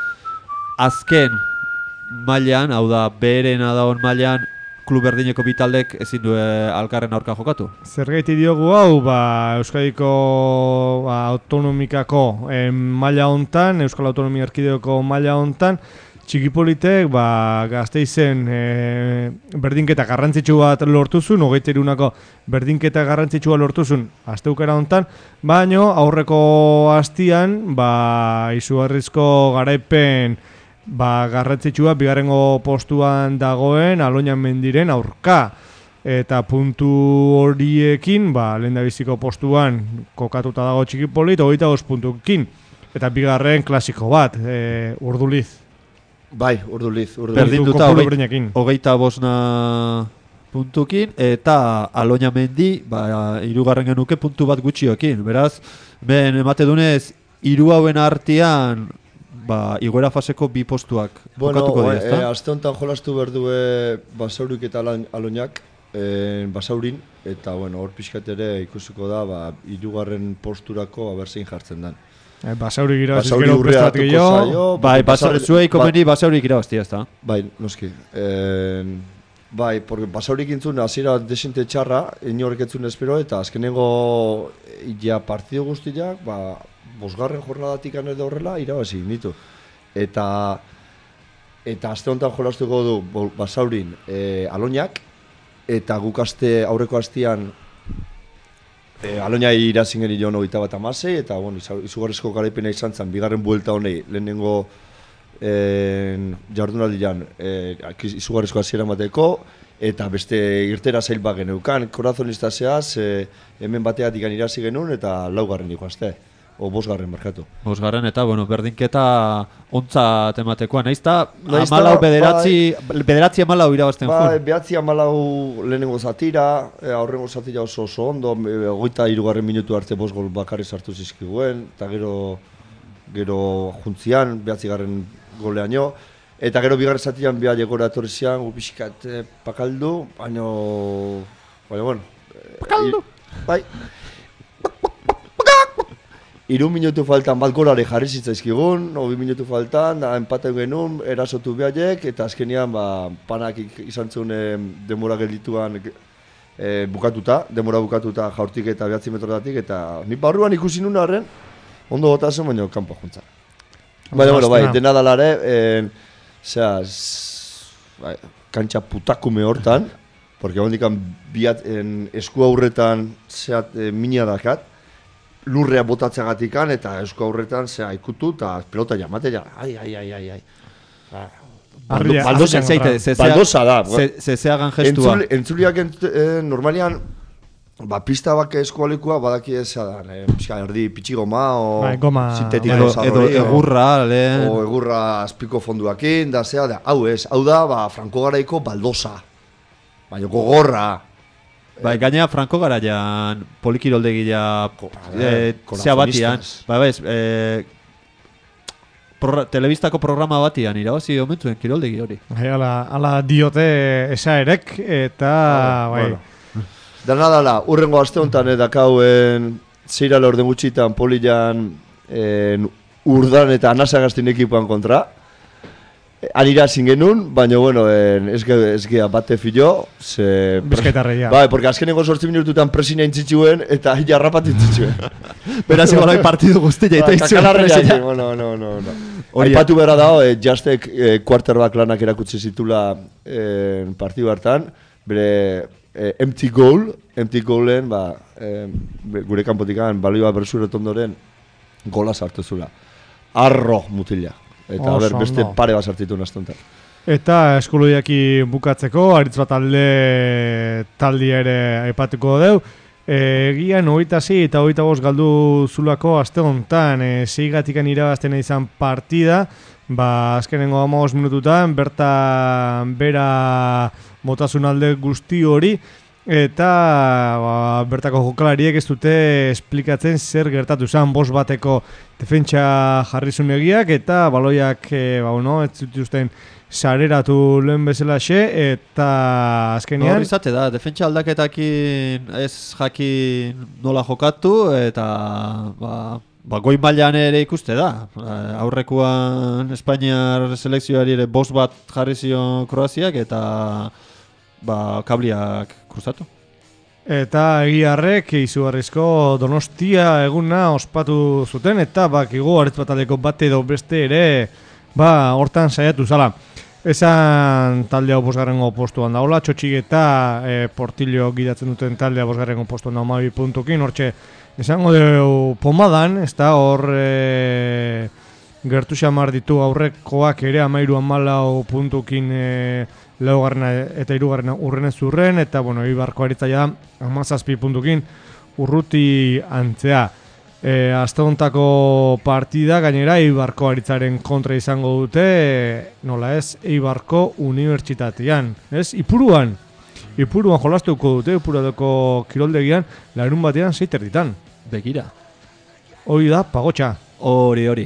azken mailan, hau da, beherena dagoen mailan, klub berdineko bitaldek ezin du alkarren aurka jokatu. Zergaiti diogu hau, ba, Euskadiko ba, autonomikako eh, maila hontan, Euskal Autonomia Erkidegoko maila hontan, txikipolitek ba, Gasteizen e, berdinketa garrantzitsu bat lortuzun, hogeita hirunako berdinketa garrantzitsua lortuzun asteukera hontan, baino aurreko astian ba, izugarrizko garaipen ba, garrantzitsua bigarrengo postuan dagoen Aloñan Mendiren aurka. Eta puntu horiekin, ba, lehendabiziko postuan kokatuta dago Txikipolit, hogeita bost puntukin. Eta bigarren klasiko bat, e, Urduliz. Bai, Urduliz, Urduliz. Berdinduta hogeita bosna puntukin, eta Aloña Mendi, ba, hirugarren genuke puntu bat gutxiokin. Beraz, ben emate dunez, hiru hauen artean, ba, igoera faseko bi postuak bukatuko bueno, dira, ezta? E, aste honetan jolastu berdue Basaurik eta Aloñak, e, Basaurin, eta bueno, hor pixkat ere ikusiko da, ba, hirugarren posturako aberzein jartzen den. Eh, Basaurik irabaziz gero prestat gehiago. Bai, zuei komeni Basaurik irabaztia, ezta? Bai, noski. E, bai, porque Basaurik intzun hasiera desente txarra, inorek etzun espero, eta azkenengo ja partido guztiak, ba, bosgarren jornadatik edo horrela, irabazi ditu. Eta eta aste honetan jolastuko du Basaurin e, Aloñak, eta guk aste aurreko astean E, Aloña irazin geni joan hogeita bat amasei, eta bueno, izugarrizko garaipena izan zen, bigarren buelta honei, lehenengo e, jardunaldian e, izugarrizko hasiera emateko, eta beste irtera zail bat geneukan, korazonista zehaz, e, hemen bateatik irazi genuen, eta laugarren ikoazte, o bosgarren markatu. Bosgarren, eta bueno, berdinketa ontza tematekoa, naizta amalau bederatzi, bai, bederatzi amalau irabazten bai, jun. Behatzi amalau lehenengo zatira, e, aurrengo zatira oso oso ondo, hogeita hirugarren minutu arte bost gol bakarri sartu zizkiguen, eta gero gero juntzian, behatzi garren goleaino, eta gero bigarren zatian beha jegora etorri zian, gupiskat e, pakaldu, baina, baina, bueno, pakaldu! E, bai, Iru minutu faltan bat golare jarri zitzaizkigun, hobi minutu faltan, da empate genuen, erasotu behaiek, eta azkenean ba, panak izan zuen e, demora geldituan e, bukatuta, demora bukatuta jaurtik eta behatzi metrotatik, eta ni barruan ikusi nuen arren, ondo gota zen, baina kanpo juntza. Baina, bueno, bai, dena dalare, e, zera, bai, kantxa putakume hortan, porque hondikan biat esku aurretan zehat e, mina dakat, lurrea botatzeagatikan eta esku aurretan zea ikutu eta pelota jamate ja. Ai, ai, ai, ai, ai. Baldosa zeite, baldosa da. Zezeagan gestua. Entzuliak normalian, ba, pista bak eskualekua badaki ezea da. Pizka, erdi pitxigoma o sintetiko edo egurra, lehen. O egurra azpiko fonduakin, da zea da. Hau ez, hau da, ba, Franko Garaiko baldosa. Baina gogorra. Bai, gainea Franko Garaian polikiroldegia e, zea batian, bai, bai, e, pro, telebistako programa batian irabazi omentuen kiroldegi hori. Bai, ala, ala diote esaerek, eta, ah, bai. Bueno. Dana dala, urrengo aste honetan edakauen zeira lorden gutxitan polian en, urdan eta anasagaztin ekipuan kontra. Anira zingenun, baina, bueno, ez gea bate filo, ze... Bizkaitarreia. Bai, porque azkenengo sortzi minututan presina intzitxuen, eta jarrapat intzitxuen. Beraz, igual hoi partidu guztia, eta itzuen presina. Bueno, no, no, no. Aipatu behar dago, eh, Justek eh, quarterback lanak erakutsi zitula eh, partidu hartan, bere eh, empty goal, empty goalen, ba, eh, gure kanpotikan, balioa bersuret ondoren, gola sartu zula. arro mutila. Eta Oso ber, beste ondo. pare bat sartitu nastontan. Eta eskuluiaki bukatzeko, aritz bat talde taldi ere aipatuko deu. Egian, hogeita zei eta hogeita bost galdu zulako aste hontan, e, zeigatikan irabaztena izan partida, ba, azkenengo hamabost minututan, bertan bera motasun alde guzti hori, eta ba, bertako jokalariek ez dute esplikatzen zer gertatu zen, bost bateko defentsa jarri zunegiak, eta baloiak, e, ba, no, ez zituzten sareratu lehen bezalaxe, eta azkenean... Hor izate da, defentsa aldaketakin ez jakin nola jokatu, eta ba, ba, goi mailan ere ikuste da. Aurrekoan Espainiar selekzioari ere bost bat jarri zion Kroaziak, eta ba, kabliak kruzatu. Eta egiarrek izugarrizko Donostia eguna ospatu zuten, eta bakigu aritz bataleko bate edo beste ere ba, hortan saiatu zala. Esan taldea bosgarrengo postuan daula, Txotxik eta e, Portillo gidatzen duten taldea bosgarrengo postuan da hamabi puntukin, hortxe esango dugu pomadan, ez da hor e, gertu xamar ditu aurrekoak ere amairu amalau puntukin e, laugarrena eta hirugarrena urrenez urren, eta bueno, Eibarko aritzaia da hamazazpi puntukin urruti antzea. E, Aste hontako partida gainera Eibarko aritzaren kontra izango dute, e, nola ez, Eibarko unibertsitatean, ez? Ipuruan, Ipuruan jolastuko dute, Ipuruko kiroldegian, larun batean zeiter ditan. Begira. Hori da, pagotxa. Hori, hori.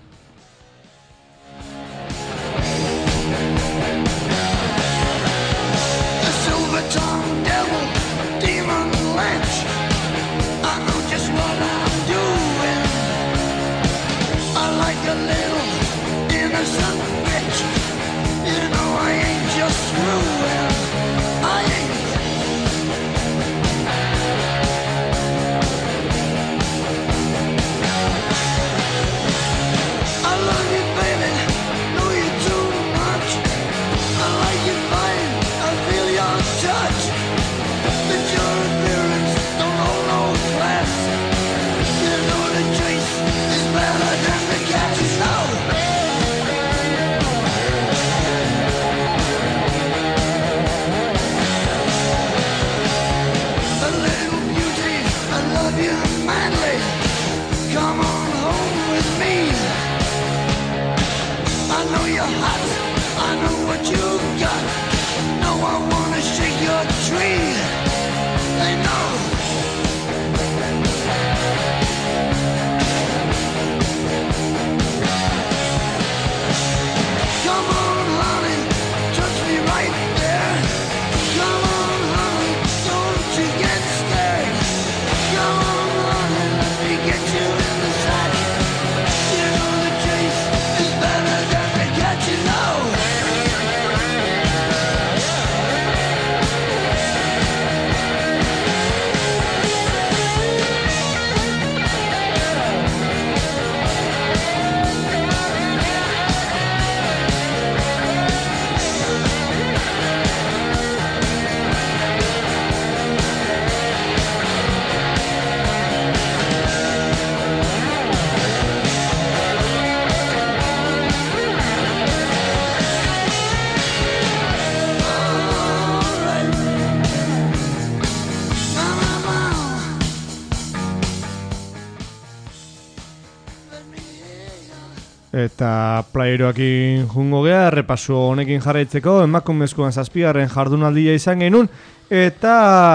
Eta playeroakin jungo gea, repaso honekin jarraitzeko, emakumezkoan zazpigarren jardunaldia izan genuen, eta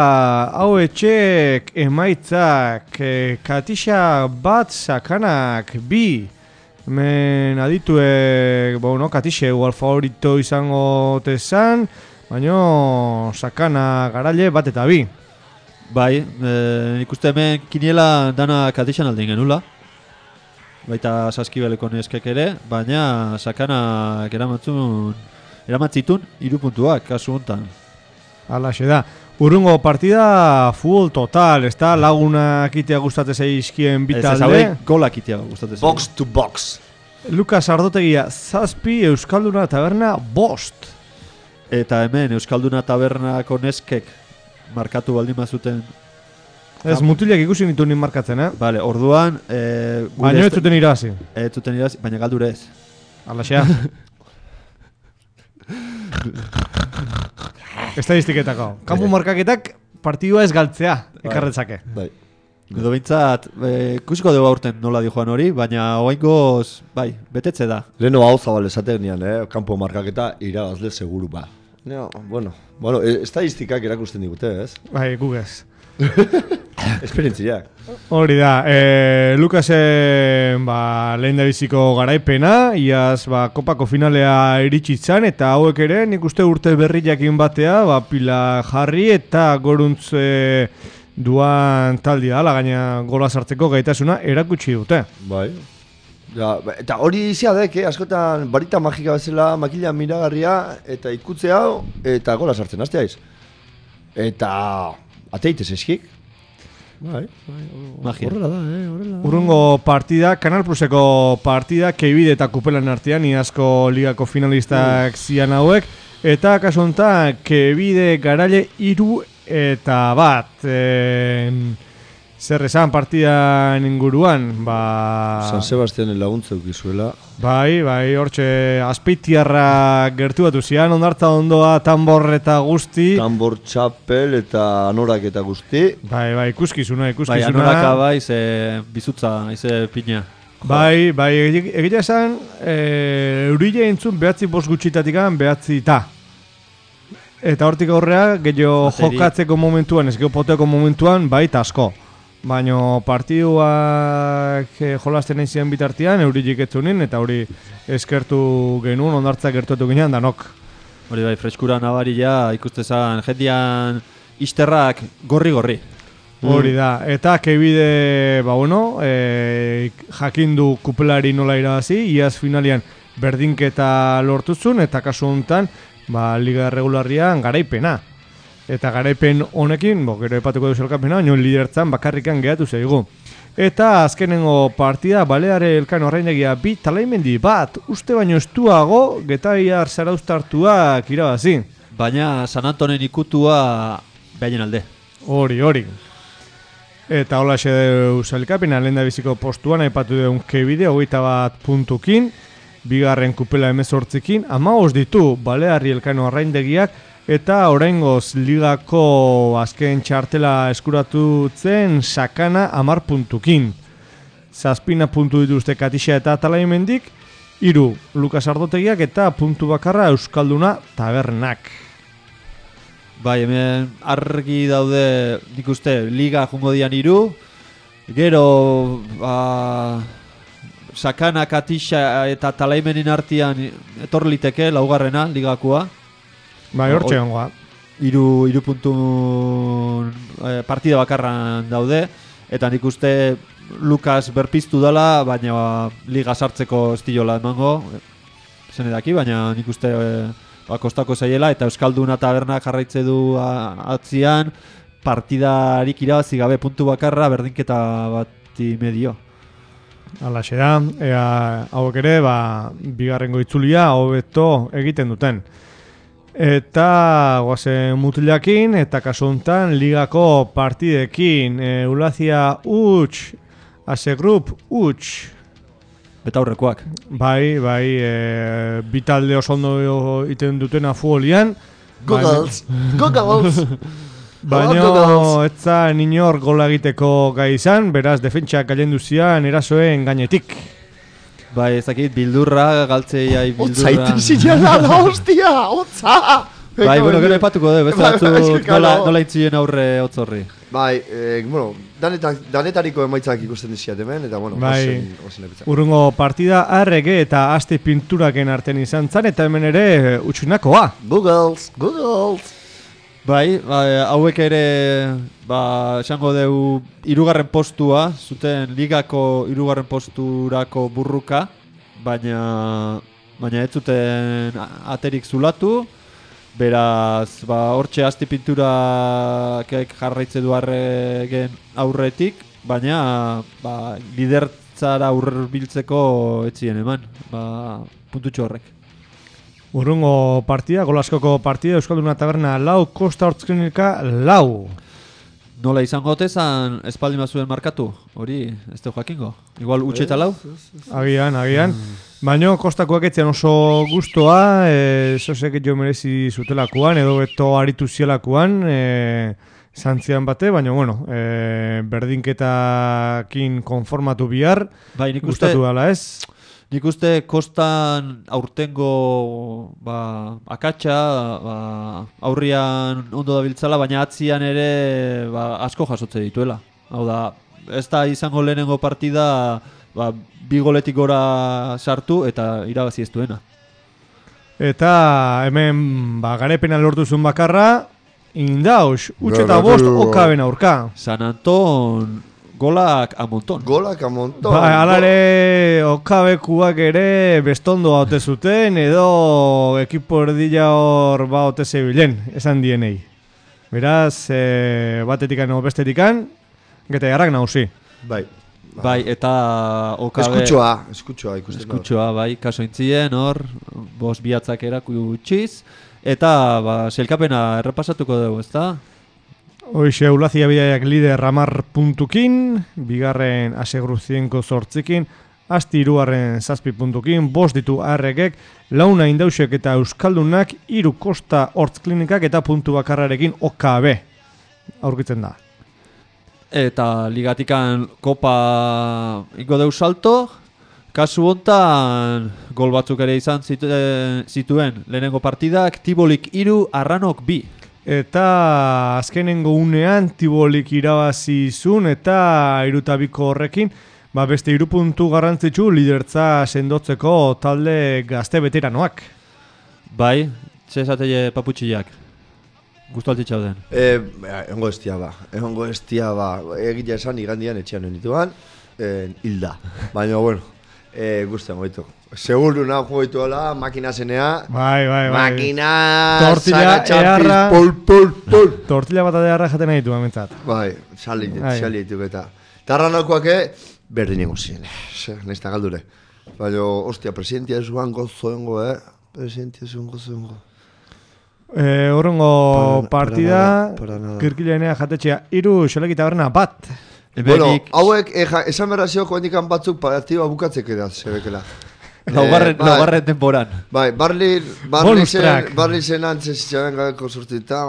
hau etxek emaitzak e, Katixa bat Sakanak bi. Hemen adituek, bueno, Katixe igual favorito izango tezan, baina Sakana garaile bat eta bi. Bai, e, ikuste hemen kiniela dana Katixan aldin genula. Baita saskibeleko neskek ere, baina Sakanak eramatzun, eramatzitun hiru puntuak kasu hontan. Halaxe da. Urrungo partida full total, ez da lagunak itea gustatzen zaizkien bitalde. Ez ez golak itea gustatzen zaizkien. Box to box. Lukas Ardotegia zazpi, Euskalduna Taberna bost. Eta hemen Euskalduna Tabernako neskek markatu baldin bazuten Ez, mutilak ikusi nitu nin markatzen, eh? Vale, orduan... Eh, baina ez zuten irabazi. Ez zuten irabazi, baina galdure ez. Alaxea. Estadistiketako. Kampu markaketak partidua ez galtzea, ekarretzake. Bai. Edo bintzat, e, kusiko dugu aurten nola di joan hori, baina oaingoz, bai, betetze da. Leheno hau zabal esaten nian, eh? Kampo markaketa irabazle seguru ba. No, bueno, bueno, estadistikak erakusten digute, ez? Bai, gugez. Esperientziak. Hori da, e, Lukasen ba, lehen da biziko garaipena, iaz ba, kopako finalea iritsitzan, eta hauek ere nik uste urte berriakin batea, ba, pila jarri eta goruntz e, duan taldia, ala gaina gola sartzeko gaitasuna erakutsi dute. Bai. Ja, eta hori iziadek, eh? Askotan barita magika bezala, makila miragarria, eta ikutze hau, eta gola sartzen, hasteaiz. Eta ateitez eskik. Bai, bai, magia. Horrela da, eh, horrela. Urrungo partida, Kanal Pluseko partida, Keibide eta Kupelan artean, iazko ligako finalistak mm. zian hauek, eta kasu honetan, Keibide garaile hiru eta bat, e, zer esan partidan inguruan, ba... San Sebastianen laguntza ukizuela. Bai, bai, hortxe, Azpeitiarra gertu batu zian, ondartza ondoa, tambor eta guzti. Tambor, txapel eta anorak eta guzti. Bai, bai, ikuskizuna, ikuskizuna. Bai, anoraka bai, ze bizutza, ze pina. Bai, bai, egitea esan, e, eurile entzun behatzi bost gutxitatikan behatzi ta. Eta hortik aurrea, gehiago jokatzeko momentuan, ez gehiago poteko momentuan, bai, asko. Baina partiduak eh, jolasten egin ziren bitartian, eurilik etzunin, eta hori eskertu genuen, ondartzak gertuatu ginean, danok. Hori bai, freskura nabaria ikustezan, jetian isterrak gorri-gorri. Hori da, eta Keibide, ba bueno, e, jakindu kupelari nola irabazi, iaz finalian berdinketa lortuzun, eta kasu honetan, ba, liga regularrian garaipena. Eta garaipen honekin, bo, gero epatuko duzu elkapena, baina lidertzan bakarrikan gehatu zaigu. Eta azkenengo partida, Baleare Elkano Arraindegia bi talaimendi bat, uste baino estuago, Getaiar Zarauztartuak irabazi. Baina San Antonen ikutua behaien alde. Hori, hori. Eta hola xe deuz elkapena, lehen da biziko postuan, aipatu deun Keibide, hogeita bat puntukin, bigarren kupela emezortzikin, amagoz ditu Baleari Elkano Arraindegiak, eta oraingoz ligako azken txartela eskuratu zen sakana amar puntukin. Zazpina puntu dituzte Katixa eta Talaimendik, hiru Lukas Ardotegiak eta puntu bakarra Euskalduna Tabernak. Bai, hemen argi daude, nik uste, liga jungo dian hiru, gero ba, sakana, Katixa eta Talaimenin artean etorliteke laugarrena ligakua. Bai, hortxe gongoa. Iru, iru puntu eh, partida bakarran daude, eta nik uste Lukas berpiztu dela, baina ba, liga sartzeko estilola emango, zen edaki, baina nik uste eh, ba, kostako zaiela, eta Euskalduna Tabernak jarraitze du a, atzian, partidarik irabazi gabe puntu bakarra, berdinketa bati medio. Alaxe da, ea hauek ere, ba, bigarrengo itzulia hobeto egiten duten. Eta guazen mutilakin, eta kasu honetan ligako partidekin, e, Ulazia huts, Ase Group huts. Betaurrekoak. Bai, bai, e, bitalde oso ondo iten dutena futbolian. Googles, Googles! Baina ez zan inor gola egiteko gai izan, beraz defentsak gailendu zian erasoen gainetik. Bai, ez dakit, bildurra, galtzeiai bildurra... Otzaiten zinela da, hostia, otza! Bai, bueno, gero epatuko du, beste batzuk nola, nola intzien aurre otzorri. Bai, eh, bueno, danetan, danetariko emaitzak ikusten diziat hemen, eta bueno, bai, osen, osen epitza. Urrungo partida A R G eta Aste Pinturaken artean izan zan, eta hemen ere utxunakoa. Googles, Googles! Bai, ba, hauek ere, ba, esango deu hirugarren postua, zuten ligako hirugarren posturako burruka, baina, baina ez zuten aterik zulatu, beraz, ba, hortxe Asti Pinturak jarraitze du arregen aurretik, baina, ba, lidertzara hurbiltzeko etzien eman, ba, puntutxo horrek. Urrungo partida, golaskoko partida, Euskalduna Taberna lau, Kosta Hortzklinika lau. Nola izango otezan espaldin bazuen markatu? Hori, ez du jakingo? Igual utxe eta lau? Agian, agian. Baina kostakoak etzian oso gustoa, e, zozek jo merezi zutelakoan, edo beto aritu zielakoan, e, zantzian bate, baina, bueno, e, berdinketakin konformatu bihar, bai, nik uste, gustatu dala ez? Nik uste kostan aurtengo ba, akatsa, ba, aurrian ondo dabiltzala, baina atzian ere ba, asko jasotze dituela. Hau da, ez da izango lehenengo partida ba, bi goletik gora sartu eta irabazi ez duena. Eta hemen ba, garepena lortuzun bakarra, indaus, utxe eta bost okaben aurka. San Anton golak amonton. Golak amonton. Ba, alare okabekuak ere bestondo haute zuten, edo ekipo erdila hor ba haute zebilen, esan dienei. Beraz, e, batetikan o bestetikan, geta jarrak nauzi. Bai. Bai, eta okabe... Eskutxoa, eskutxoa ikusten da. Eskutxoa, bai, kaso intzien, hor, bos bihatzak erakutxiz, eta ba, selkapena errepasatuko dugu, ezta? Hoxe, Eulazia bidaiak lider hamar puntukin, bigarren asegruzienko zortzikin, asti irugarren zazpi puntukin, bost ditu arrekek, launa indausek eta euskaldunak, hiru kosta hortz klinikak eta puntu bakarrarekin O K B aurkitzen da. Eta ligatikan kopa ingo deu salto, kasu hontan gol batzuk ere izan zituen, zituen lehenengo partidak, Tibolik hiru, Arranok bi. Eta azkenengo unean Tibolik irabazi zuen eta irutabiko horrekin ba beste hiru puntu garrantzitsu lidertza sendotzeko talde gazte veteranoak. Bai, ze esatele paputxiak. Gustu altitxau den. Eh, egongo estia ba. Egongo estia ba. Egitea esan igandian etxean nituan, eh, hilda. Baina bueno, eh, gustu goitu. Seguro na juego la máquina zenea. Bai, bai, bai. Máquina tortilla earra. Pol pol pol. Tortilla bata de arra jaten ditu hementzat. Bai, sali, sali ditu eta. Tarranokoak berdinengo zien. Nesta galdure. Baina hostia, presidentia zuan gozoengo, eh. Presidentia zuan gozoengo. Eh, horrengo partida Kirkilenea jatetxea hiru xolekita berna bat. Bueno, hauek esan berrazio koendikan batzuk partida bukatzek edaz, sebekela. Laugarren, eh, laugarren temporan. Bai, Barli, Barli zen, Barli zen antzez txaben gabeko sortita,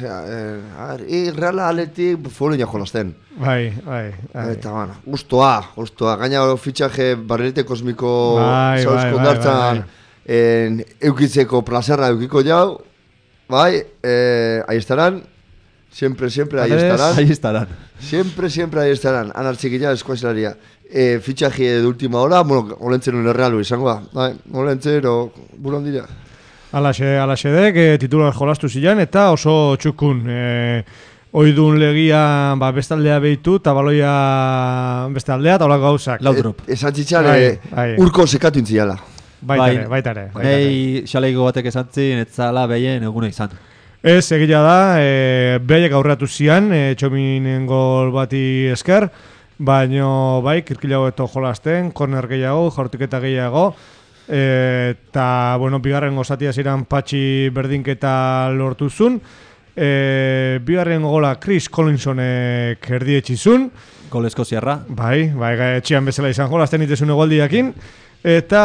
i Real Atletik folina jolazten. Bai, bai, bai. Eta, bueno, guztua, guztua. Gaina fitxaje Barrilete kosmiko bai, zauzko bai, dartzan bai, bai. eukitzeko plazerra eukiko jau. Bai, eh, ahí estarán. Siempre, siempre ahí estarán. Ahí estarán. Siempre, siempre ahí estarán. Anar txikila, eskuazelaria. Eh, fitxaje de última hora, bueno, olentzen un errealu izango da. Bai, olentzen, o buron dira. Alaxe, alaxe dek, e, titular jolastu zilan, eta oso txukun. E, oidun legia ba, bestaldea behitu, eta baloia bestaldea, eta holako gauzak. Laudrop. E, esan txitxar, e, urko sekatu intziala. Baitare, baitare. Nei xaleiko batek esan zin, ez zala behien eguna izan. Ez, egia da, e, behaiek aurreatu zian, e, txominen gol bati esker, baino bai, kirkilago eto jolasten, korner gehiago, jaurtiketa gehiago, eta, bueno, bigarren gozatia ziren patxi berdinketa lortuzun, e, bigarren gola Chris Collinsonek erdietxizun. Gol eskoziarra. Bai, bai, etxian bezala izan jolasten itezun egoldiakin. Eta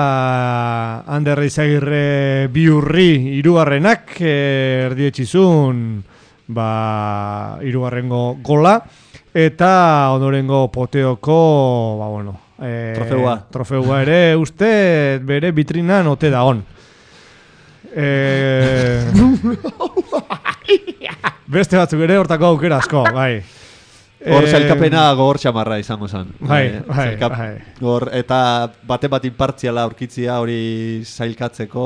Ander Izagirre biurri irugarrenak erdietxizun ba, irugarrengo gola. Eta ondorengo poteoko ba, bueno, e, trofeua. trofeua ere uste bere vitrinan ote da on. E, beste batzuk ere hortako aukera asko, bai. Hor zailkapena gogor txamarra izango zen. Bai, bai, bai. Gor, eta bate bat inpartziala aurkitzia hori zailkatzeko.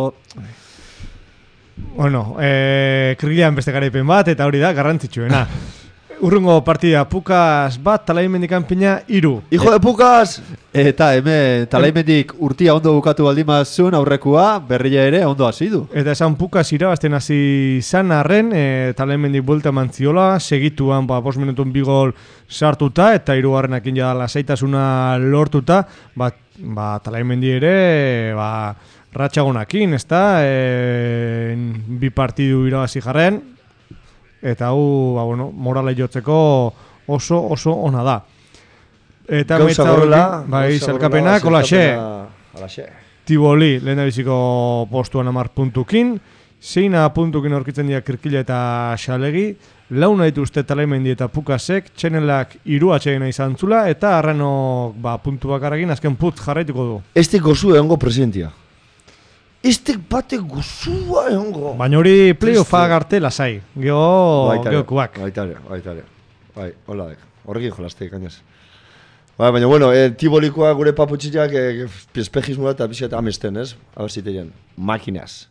Bueno, e, Kirgilean beste garaipen bat, eta hori da garrantzitsuena. Urrungo partida, Pukas bat, Talaimendikan pina, iru. Hijo de Pukas! Eta hemen Talaimendik urtia ondo bukatu baldimazun aurrekua, berria ere ondo hasi du. Eta esan Pukas irabazten hasi zan arren, e, Talaimendik buelta mantziola, segituan ba, bost minutun bigol sartuta, eta hirugarrenakin ja lasaitasuna lortuta, ba, ba Talaimendi ere, ba, ratxagonakin, ezta, e, bi partidu irabazi jarren, eta hau, ba, bueno, morala jotzeko oso oso ona da. Eta Gauza metza gorrela, hori, bai, gauza zelkapenak, gorrela, olaxe. zelkapena, olaxe. Tiboli, lehen biziko postuan amar puntukin, zeina puntukin aurkitzen dira Kirkila eta Xalegi, launa dituzte Talaimendi eta Pukasek, txenelak hiru atxegena izan zula, eta Arranok ba, puntu bakarrakin azken put jarraituko du. Este gozu egongo presidentia. Este bate gozua egongo. Baina hori playoffa arte lasai, geho gehokuak. Baitare, baitare. Bai, hola dek, horrekin jolazte, kainaz. Bai, baina, bueno, eh, Tibolikoa gure paputxiak eh, espejismoa eta bizet amesten, ez? A ver si te jan. Makinaz.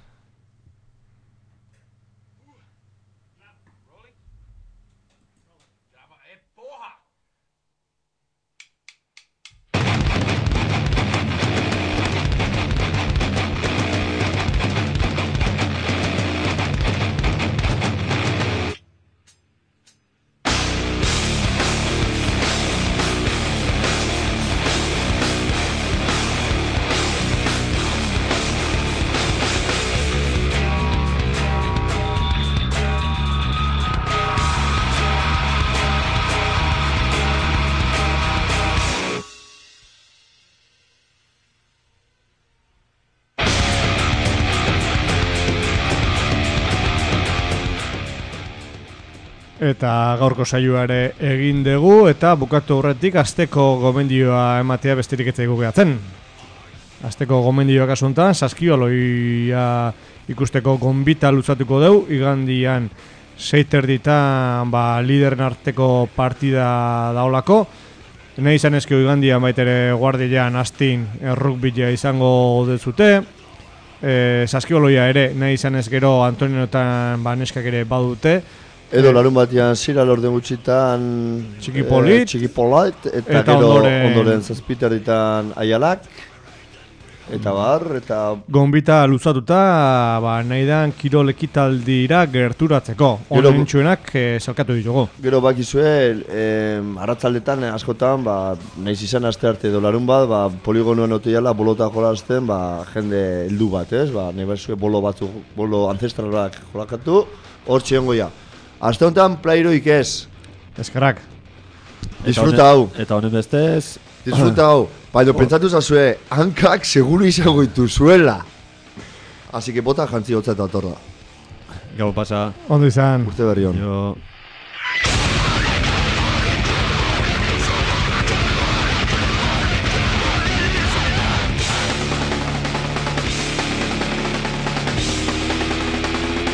Eta gaurko saioa ere egin dugu, eta bukatu horretik asteko gomendioa ematea besterik ez zaigu gehatzen. Asteko gomendioa kasu honetan, saskibaloia ikusteko gonbita luzatuko dugu, igandian seiterditan ba, lideren arteko partida daolako. Nahi izan ezkio igandian baitere guardian astin errukbitea izango dezute. E, saskibaloia ere nahi izan ez gero Antoniotan ba, neskak ere badute. Edo larun batian zira lorden gutxitan Txikipolit, e, Txikipolit eta, eta gero ondoren, ondoren zazpiter ditan Aialak eta bar, eta gonbita luzatuta ba, nahi dan kirol ekitaldira gerturatzeko. Honen txuenak e, salkatu ditugu. Gero bakizue, e, arratzaldetan askotan, ba, nahiz izan aste arte edo larun bat, ba, poligonoan oteiala bolota jolazten, ba, jende heldu bat, ez? Ba, nahi bazue bolo batzu, bolo ancestralak jolakatu, hor txiongo ja. Aste honetan plairoik ez. Eskerrak. Disfruta hau. Eta honen bestez... Disfruta hau. Baina pentsatu zazue, hankak seguru izango dituzuela. Así que bota jantzi hotza eta otorda. Gau pasa. Ondo izan. Urte berri hon. Jo...